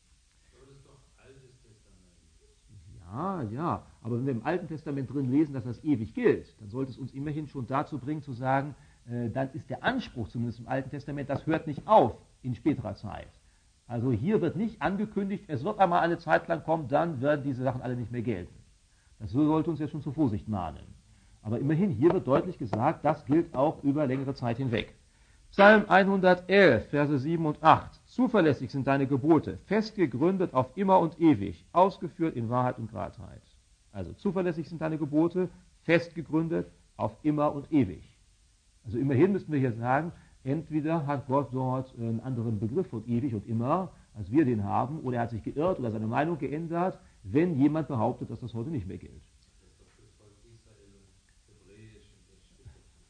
Ja, ja, aber wenn wir im Alten Testament drin lesen, dass das ewig gilt, dann sollte es uns immerhin schon dazu bringen, zu sagen, äh, dann ist der Anspruch zumindest im Alten Testament, das hört nicht auf in späterer Zeit. Also hier wird nicht angekündigt, es wird einmal eine Zeit lang kommen, dann werden diese Sachen alle nicht mehr gelten. Das sollte uns jetzt schon zur Vorsicht mahnen. Aber immerhin, hier wird deutlich gesagt, das gilt auch über längere Zeit hinweg. Psalm hundertelf, Verse sieben und acht. Zuverlässig sind deine Gebote, fest gegründet auf immer und ewig, ausgeführt in Wahrheit und Gradheit. Also zuverlässig sind deine Gebote, fest gegründet auf immer und ewig. Also immerhin müssten wir hier sagen, entweder hat Gott dort einen anderen Begriff von ewig und immer, als wir den haben, oder er hat sich geirrt oder seine Meinung geändert, wenn jemand behauptet, dass das heute nicht mehr gilt.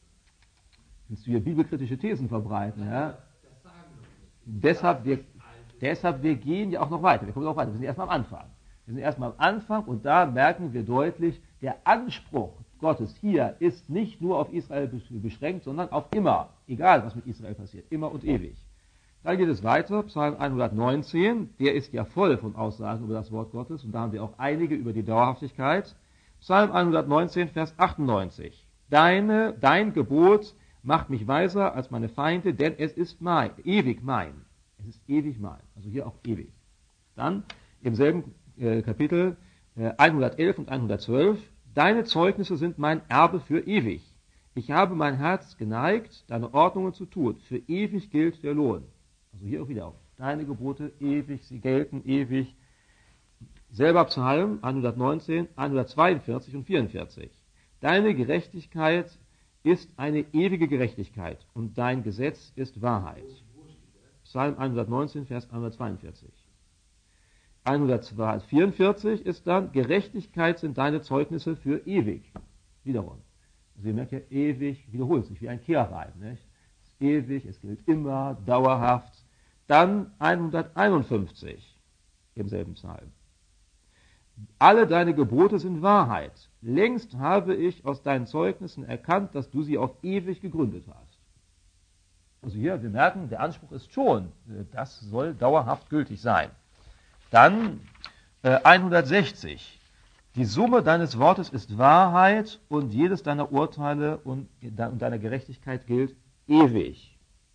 Willst du hier bibelkritische Thesen verbreiten? Ja? Das sagen doch nicht. Deshalb wir, Deshalb, wir gehen ja auch noch weiter. Wir kommen noch weiter. Wir sind erstmal am Anfang. Wir sind erstmal am Anfang und da merken wir deutlich, der Anspruch Gottes hier ist nicht nur auf Israel beschränkt, sondern auf immer. Egal, was mit Israel passiert. Immer und ewig. Dann geht es weiter. Psalm hundertneunzehn. Der ist ja voll von Aussagen über das Wort Gottes. Und da haben wir auch einige über die Dauerhaftigkeit. Psalm hundertneunzehn, Vers achtundneunzig. Deine, dein Gebot macht mich weiser als meine Feinde, denn es ist mein, ewig mein. Es ist ewig mein. Also hier auch ewig. Dann im selben äh, Kapitel äh, hundertelf und hundertzwölf. Deine Zeugnisse sind mein Erbe für ewig. Ich habe mein Herz geneigt, deine Ordnungen zu tun. Für ewig gilt der Lohn. Also hier auch wieder auf. Deine Gebote ewig, sie gelten ewig. Selber Psalm hundertneunzehn, hundertzweiundvierzig und vierundvierzig. Deine Gerechtigkeit ist eine ewige Gerechtigkeit und dein Gesetz ist Wahrheit. Psalm hundertneunzehn, Vers hundertzweiundvierzig. hundertvierundvierzig ist dann, Gerechtigkeit sind deine Zeugnisse für ewig. Wiederum. Also ihr merkt ja, ewig wiederholt sich, wie ein Kehrreim. Nicht? Es ist ewig, es gilt immer, dauerhaft. Dann hunderteinundfünfzig im selben Psalm. Alle deine Gebote sind Wahrheit. Längst habe ich aus deinen Zeugnissen erkannt, dass du sie auf ewig gegründet hast. Also hier, wir merken, der Anspruch ist schon, das soll dauerhaft gültig sein. Dann äh, hundertsechzig. Die Summe deines Wortes ist Wahrheit und jedes deiner Urteile und, und deiner Gerechtigkeit gilt ewig.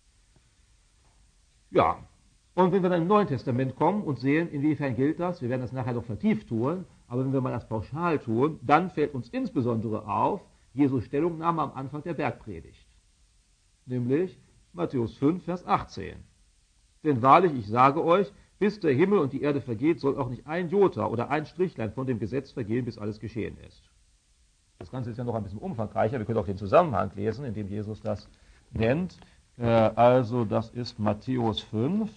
Ja, und wenn wir dann im Neuen Testament kommen und sehen, inwiefern gilt das, wir werden das nachher noch vertieft tun, aber wenn wir mal das pauschal tun, dann fällt uns insbesondere auf Jesu Stellungnahme am Anfang der Bergpredigt. Nämlich Matthäus fünf, Vers achtzehn. Denn wahrlich, ich sage euch, bis der Himmel und die Erde vergeht, soll auch nicht ein Jota oder ein Strichlein von dem Gesetz vergehen, bis alles geschehen ist. Das Ganze ist ja noch ein bisschen umfangreicher. Wir können auch den Zusammenhang lesen, in dem Jesus das nennt. Äh, also das ist Matthäus fünf.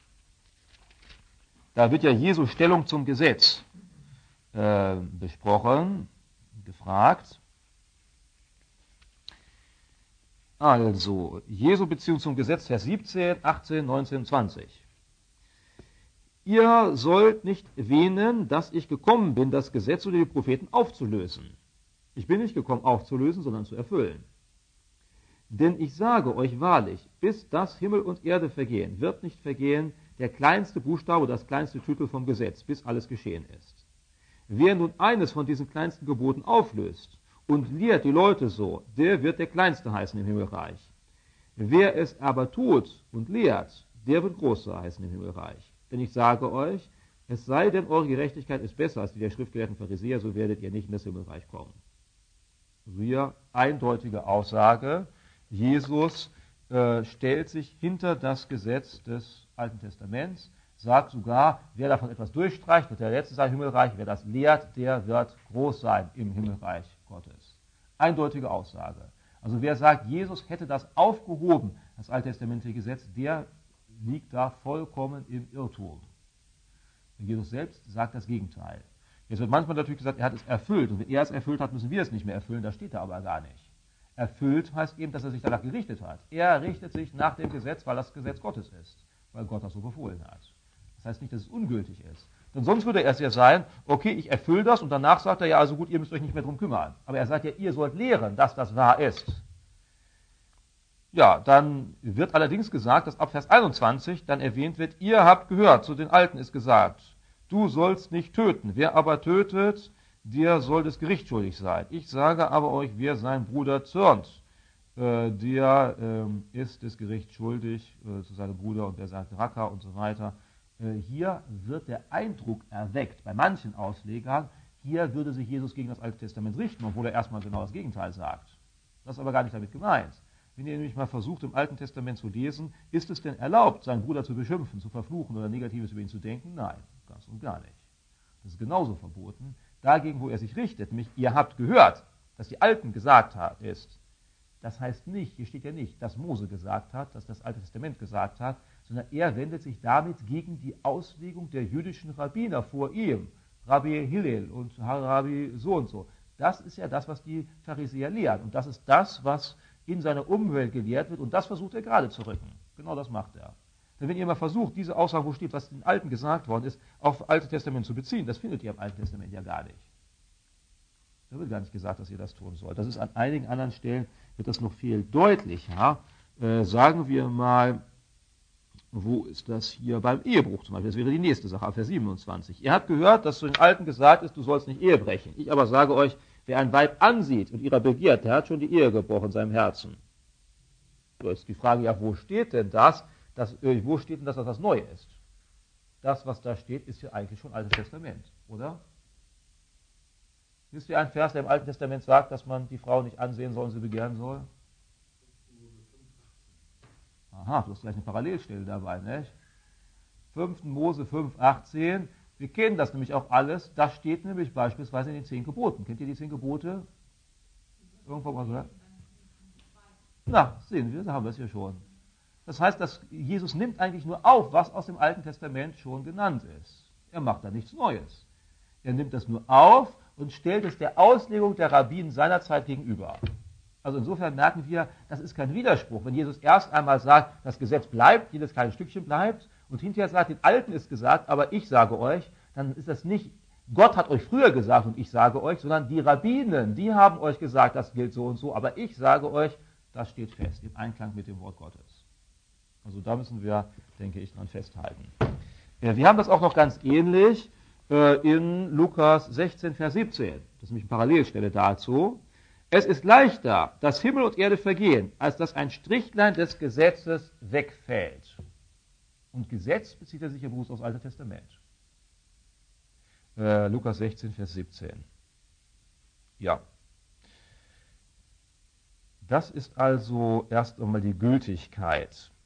Da wird ja Jesu Stellung zum Gesetz äh, besprochen, gefragt. Also, Jesu Beziehung zum Gesetz, Vers siebzehn, achtzehn, neunzehn, zwanzig. Ihr sollt nicht wähnen, dass ich gekommen bin, das Gesetz oder die Propheten aufzulösen. Ich bin nicht gekommen, aufzulösen, sondern zu erfüllen. Denn ich sage euch wahrlich, bis das Himmel und Erde vergehen, wird nicht vergehen der kleinste Buchstabe, das kleinste Tüttel vom Gesetz, bis alles geschehen ist. Wer nun eines von diesen kleinsten Geboten auflöst und lehrt die Leute so, der wird der Kleinste heißen im Himmelreich. Wer es aber tut und lehrt, der wird Großer heißen im Himmelreich. Denn ich sage euch, es sei denn, eure Gerechtigkeit ist besser als die der schriftgelehrten Pharisäer, so werdet ihr nicht in das Himmelreich kommen. Also hier eindeutige Aussage. Jesus äh, stellt sich hinter das Gesetz des Alten Testaments, sagt sogar, wer davon etwas durchstreicht, wird der Letzte sein im Himmelreich, wer das lehrt, der wird groß sein im Himmelreich Gottes. Eindeutige Aussage. Also wer sagt, Jesus hätte das aufgehoben, das alttestamentliche Gesetz, der liegt da vollkommen im Irrtum. Jesus selbst sagt das Gegenteil. Jetzt wird manchmal natürlich gesagt, er hat es erfüllt. Und wenn er es erfüllt hat, müssen wir es nicht mehr erfüllen. Das steht da aber gar nicht. Erfüllt heißt eben, dass er sich danach gerichtet hat. Er richtet sich nach dem Gesetz, weil das Gesetz Gottes ist. Weil Gott das so befohlen hat. Das heißt nicht, dass es ungültig ist. Denn sonst würde er es ja sein, okay, ich erfülle das und danach sagt er ja, also gut, ihr müsst euch nicht mehr drum kümmern. Aber er sagt ja, ihr sollt lehren, dass das wahr ist. Ja, dann wird allerdings gesagt, dass ab Vers einundzwanzig dann erwähnt wird, ihr habt gehört, zu den Alten ist gesagt, du sollst nicht töten. Wer aber tötet, der soll des Gerichts schuldig sein. Ich sage aber euch, wer seinen Bruder zürnt, äh, der äh, ist des Gerichts schuldig äh, zu seinem Bruder und wer sagt Raka und so weiter. Äh, hier wird der Eindruck erweckt, bei manchen Auslegern, hier würde sich Jesus gegen das Alte Testament richten, obwohl er erstmal genau das Gegenteil sagt. Das ist aber gar nicht damit gemeint. Wenn ihr nämlich mal versucht, im Alten Testament zu lesen, ist es denn erlaubt, seinen Bruder zu beschimpfen, zu verfluchen oder Negatives über ihn zu denken? Nein, ganz und gar nicht. Das ist genauso verboten. Dagegen, wo er sich richtet, nämlich, ihr habt gehört, dass die Alten gesagt hat, ist, das heißt nicht, hier steht ja nicht, dass Mose gesagt hat, dass das Alte Testament gesagt hat, sondern er wendet sich damit gegen die Auslegung der jüdischen Rabbiner vor ihm, Rabbi Hillel und Rabbi so und so. Das ist ja das, was die Pharisäer lehren und das ist das, was in seiner Umwelt gelehrt wird und das versucht er gerade zu rücken. Genau das macht er. Denn wenn ihr mal versucht, diese Aussage, wo steht, was im Alten gesagt worden ist, auf das Alte Testament zu beziehen, das findet ihr im Alten Testament ja gar nicht. Da wird gar nicht gesagt, dass ihr das tun sollt. Das ist an einigen anderen Stellen, wird das noch viel deutlicher. Äh, sagen wir mal, wo ist das hier? Beim Ehebruch zum Beispiel. Das wäre die nächste Sache, Vers siebenundzwanzig. Ihr habt gehört, dass zu den Alten gesagt ist, du sollst nicht Ehe brechen. Ich aber sage euch, wer ein Weib ansieht und ihrer begehrt, der hat schon die Ehe gebrochen in seinem Herzen. So ist die Frage, ja, wo steht denn das? das äh, wo steht denn das, dass das neu ist? Das, was da steht, ist ja eigentlich schon Altes Testament, oder? Wisst ihr einen Vers, der im Alten Testament sagt, dass man die Frau nicht ansehen soll und sie begehren soll? Aha, du hast gleich eine Parallelstelle dabei, nicht? fünften Mose fünf, achtzehn. Wir kennen das nämlich auch alles. Das steht nämlich beispielsweise in den zehn Geboten. Kennt ihr die zehn Gebote? Irgendwo mal gehört? Na, sehen wir, da haben wir es hier schon. Das heißt, dass Jesus nimmt eigentlich nur auf, was aus dem Alten Testament schon genannt ist. Er macht da nichts Neues. Er nimmt das nur auf und stellt es der Auslegung der Rabbinen seiner Zeit gegenüber. Also insofern merken wir, das ist kein Widerspruch. Wenn Jesus erst einmal sagt, das Gesetz bleibt, jedes kleine Stückchen bleibt, und hinterher sagt, den Alten ist gesagt, aber ich sage euch, dann ist das nicht, Gott hat euch früher gesagt und ich sage euch, sondern die Rabbinen, die haben euch gesagt, das gilt so und so, aber ich sage euch, das steht fest, im Einklang mit dem Wort Gottes. Also da müssen wir, denke ich, dran festhalten. Ja, wir haben das auch noch ganz ähnlich in Lukas sechzehn, Vers siebzehn. Das ist nämlich eine Parallelstelle dazu. Es ist leichter, dass Himmel und Erde vergehen, als dass ein Strichlein des Gesetzes wegfällt. Und Gesetz bezieht er sich ja bewusst aufs Alte Testament. Äh, Lukas sechzehn, Vers siebzehn. Ja. Das ist also erst einmal die Gültigkeit.